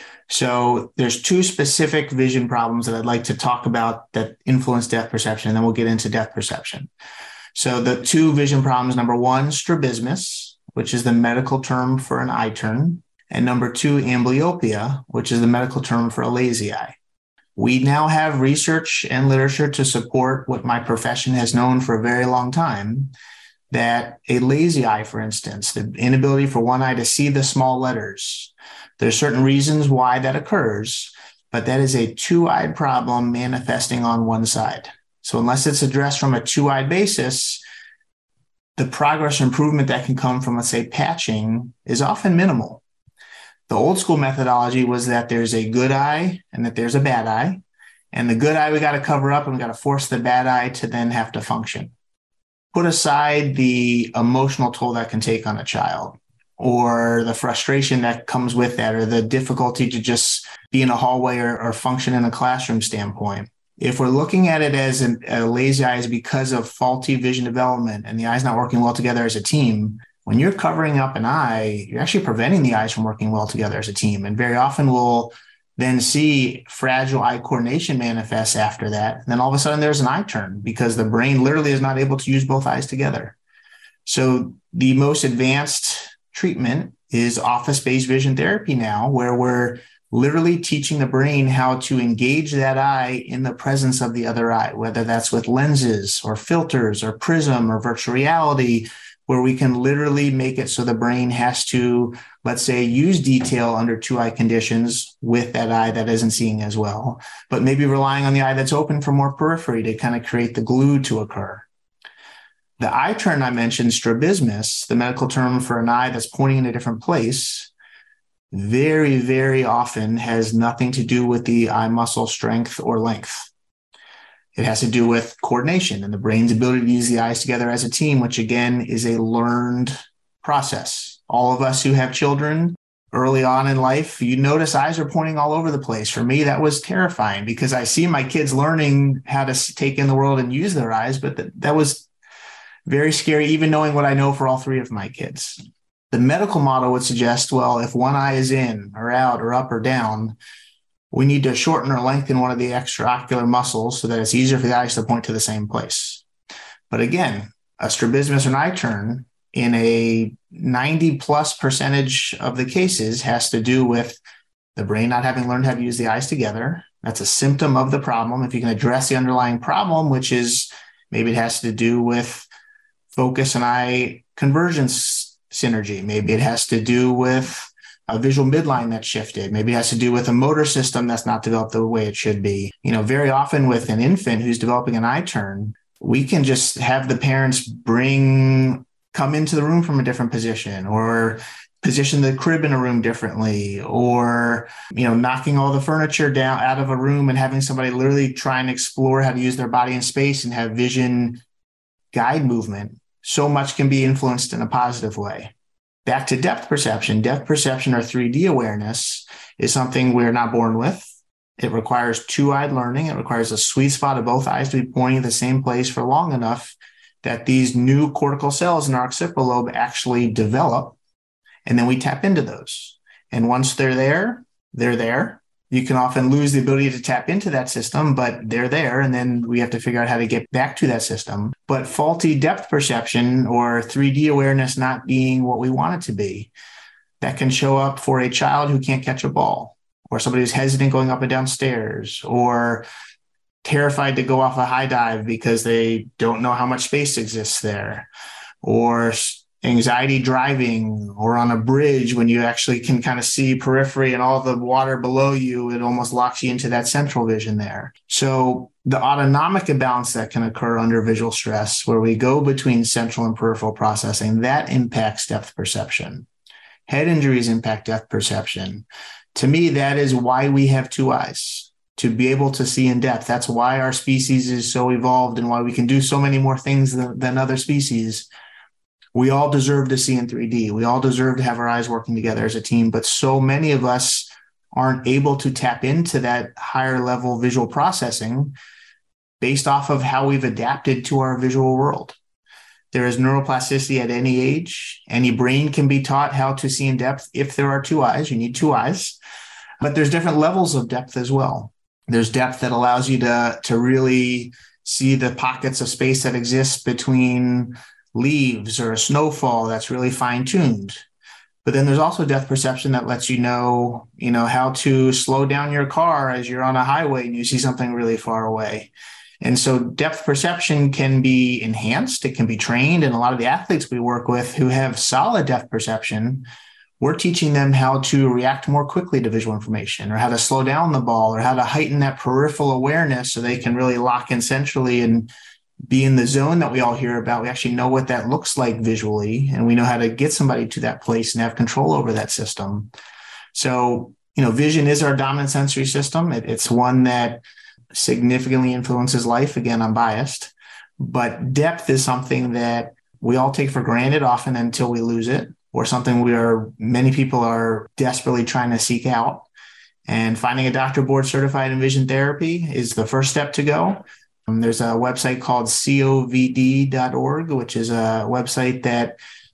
So there's two specific vision problems that I'd like to talk about that influence depth perception, and then we'll get into depth perception. So the two vision problems, number one, strabismus, which is the medical term for an eye turn, and number two, amblyopia, which is the medical term for a lazy eye. We now have research and literature to support what my profession has known for a very long time, that a lazy eye, for instance, the inability for one eye to see the small letters, there's certain reasons why that occurs, but that is a two-eyed problem manifesting on one side. So unless it's addressed from a two-eyed basis, the progress or improvement that can come from, let's say, patching is often minimal. The old school methodology was that there's a good eye and that there's a bad eye. And the good eye, we got to cover up and we got to force the bad eye to then have to function. Put aside the emotional toll that can take on a child, or the frustration that comes with that, or the difficulty to just be in a hallway or, or function in a classroom standpoint. If we're looking at it as an, a lazy eye is because of faulty vision development and the eye's not working well together as a team, when you're covering up an eye, you're actually preventing the eyes from working well together as a team. And very often we'll then see fragile eye coordination manifest after that. And then all of a sudden there's an eye turn because the brain literally is not able to use both eyes together. So the most advanced treatment is office-based vision therapy now, where we're literally teaching the brain how to engage that eye in the presence of the other eye, whether that's with lenses or filters or prism or virtual reality, where we can literally make it so the brain has to, let's say, use detail under two eye conditions with that eye that isn't seeing as well, but maybe relying on the eye that's open for more periphery to kind of create the glue to occur. The eye turn I mentioned, strabismus, the medical term for an eye that's pointing in a different place, very, very often has nothing to do with the eye muscle strength or length. It has to do with coordination and the brain's ability to use the eyes together as a team, which again is a learned process. All of us who have children early on in life, you notice eyes are pointing all over the place. For me, that was terrifying because I see my kids learning how to take in the world and use their eyes, but that, that was very scary, even knowing what I know for all three of my kids. The medical model would suggest, well, if one eye is in or out or up or down, we need to shorten or lengthen one of the extraocular muscles so that it's easier for the eyes to point to the same place. But again, a strabismus or an eye turn in a ninety plus percentage of the cases has to do with the brain not having learned how to use the eyes together. That's a symptom of the problem. If you can address the underlying problem, which is maybe it has to do with focus and eye convergence synergy. Maybe it has to do with a visual midline that's shifted. Maybe it has to do with a motor system that's not developed the way it should be. You know, very often with an infant who's developing an eye turn, we can just have the parents bring, come into the room from a different position or position the crib in a room differently, or, you know, knocking all the furniture down out of a room and having somebody literally try and explore how to use their body in space and have vision guide movement. So much can be influenced in a positive way. Back to depth perception. Depth perception or three D awareness is something we're not born with. It requires two-eyed learning. It requires a sweet spot of both eyes to be pointing at the same place for long enough that these new cortical cells in our occipital lobe actually develop, and then we tap into those. And once they're there, they're there. You can often lose the ability to tap into that system, but they're there. And then we have to figure out how to get back to that system. But faulty depth perception or three D awareness not being what we want it to be, that can show up for a child who can't catch a ball, or somebody who's hesitant going up and down stairs, or terrified to go off a high dive because they don't know how much space exists there, or anxiety driving, or on a bridge when you actually can kind of see periphery and all the water below you, it almost locks you into that central vision there. So the autonomic imbalance that can occur under visual stress, where we go between central and peripheral processing, that impacts depth perception. Head injuries impact depth perception. To me, that is why we have two eyes, to be able to see in depth. That's why our species is so evolved and why we can do so many more things than, than other species. We all deserve to see in three D. We all deserve to have our eyes working together as a team, but so many of us aren't able to tap into that higher level visual processing based off of how we've adapted to our visual world. There is neuroplasticity at any age. Any brain can be taught how to see in depth if there are two eyes. You need two eyes, but there's different levels of depth as well. There's depth that allows you to, to really see the pockets of space that exist between leaves or a snowfall that's really fine-tuned. But then there's also depth perception that lets you know, you know, how to slow down your car as you're on a highway and you see something really far away. And so depth perception can be enhanced. It can be trained. And a lot of the athletes we work with who have solid depth perception, we're teaching them how to react more quickly to visual information, or how to slow down the ball, or how to heighten that peripheral awareness so they can really lock in centrally and be in the zone that we all hear about. We actually know what that looks like visually, and we know how to get somebody to that place and have control over that system. So, you know, vision is our dominant sensory system. It, it's one that significantly influences life. Again, I'm biased, but depth is something that we all take for granted often until we lose it, or something we are, many people are desperately trying to seek out. And finding a doctor board certified in vision therapy is the first step to go. Um, there's a website called C O V D dot org, which is a website that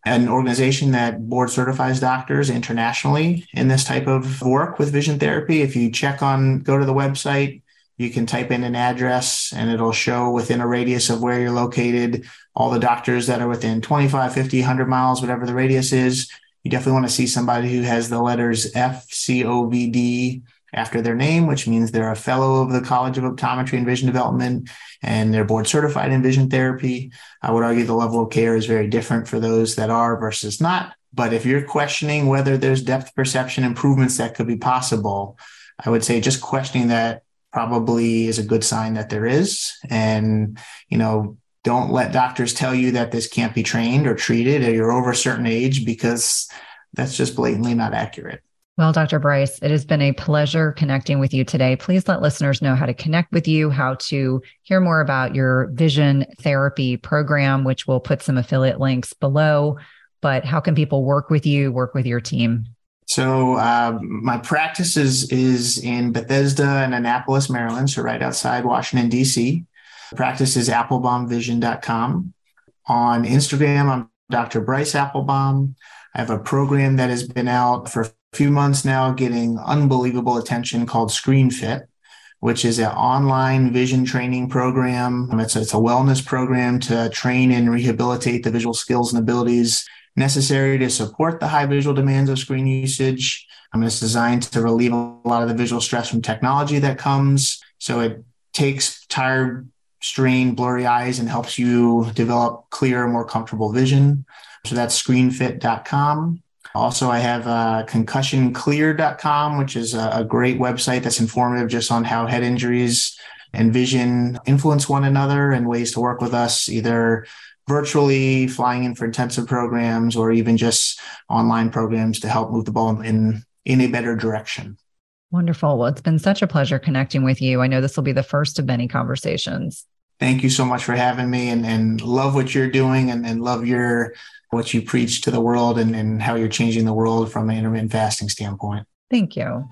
an organization that board certifies doctors internationally in this type of work with vision therapy. If you check on, go to the website, you can type in an address and it'll show within a radius of where you're located, all the doctors that are within twenty-five, fifty, one hundred miles, whatever the radius is. You definitely want to see somebody who has the letters F C O V D after their name, which means they're a fellow of the College of Optometry and Vision Development, and they're board certified in vision therapy. I would argue the level of care is very different for those that are versus not. But if you're questioning whether there's depth perception improvements that could be possible, I would say just questioning that probably is a good sign that there is. And, you know, don't let doctors tell you that this can't be trained or treated or you're over a certain age, because that's just blatantly not accurate. Well, Doctor Bryce, it has been a pleasure connecting with you today. Please let listeners know how to connect with you, how to hear more about your vision therapy program, which we'll put some affiliate links below. But how can people work with you, work with your team? So uh, my practice is, is in Bethesda and Annapolis, Maryland, so right outside Washington, D C. The practice is applebaum vision dot com. On Instagram, I'm Doctor Bryce Applebaum. I have a program that has been out for a few months now, getting unbelievable attention, called ScreenFit, which is an online vision training program. It's a, it's a wellness program to train and rehabilitate the visual skills and abilities necessary to support the high visual demands of screen usage. Um, it's designed to relieve a lot of the visual stress from technology that comes. So it takes tired, strained, blurry eyes and helps you develop clearer, more comfortable vision. So that's screen fit dot com. Also, I have uh, concussion clear dot com, which is a, a great website that's informative just on how head injuries and vision influence one another and ways to work with us, either virtually, flying in for intensive programs, or even just online programs to help move the ball in, in a better direction. Wonderful. Well, it's been such a pleasure connecting with you. I know this will be the first of many conversations. Thank you so much for having me, and, and love what you're doing and, and love your what you preach to the world and, and how you're changing the world from an intermittent fasting standpoint. Thank you.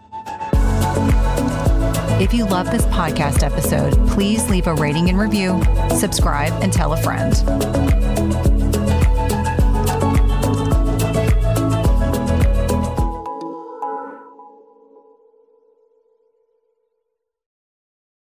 If you love this podcast episode, please leave a rating and review, subscribe, and tell a friend.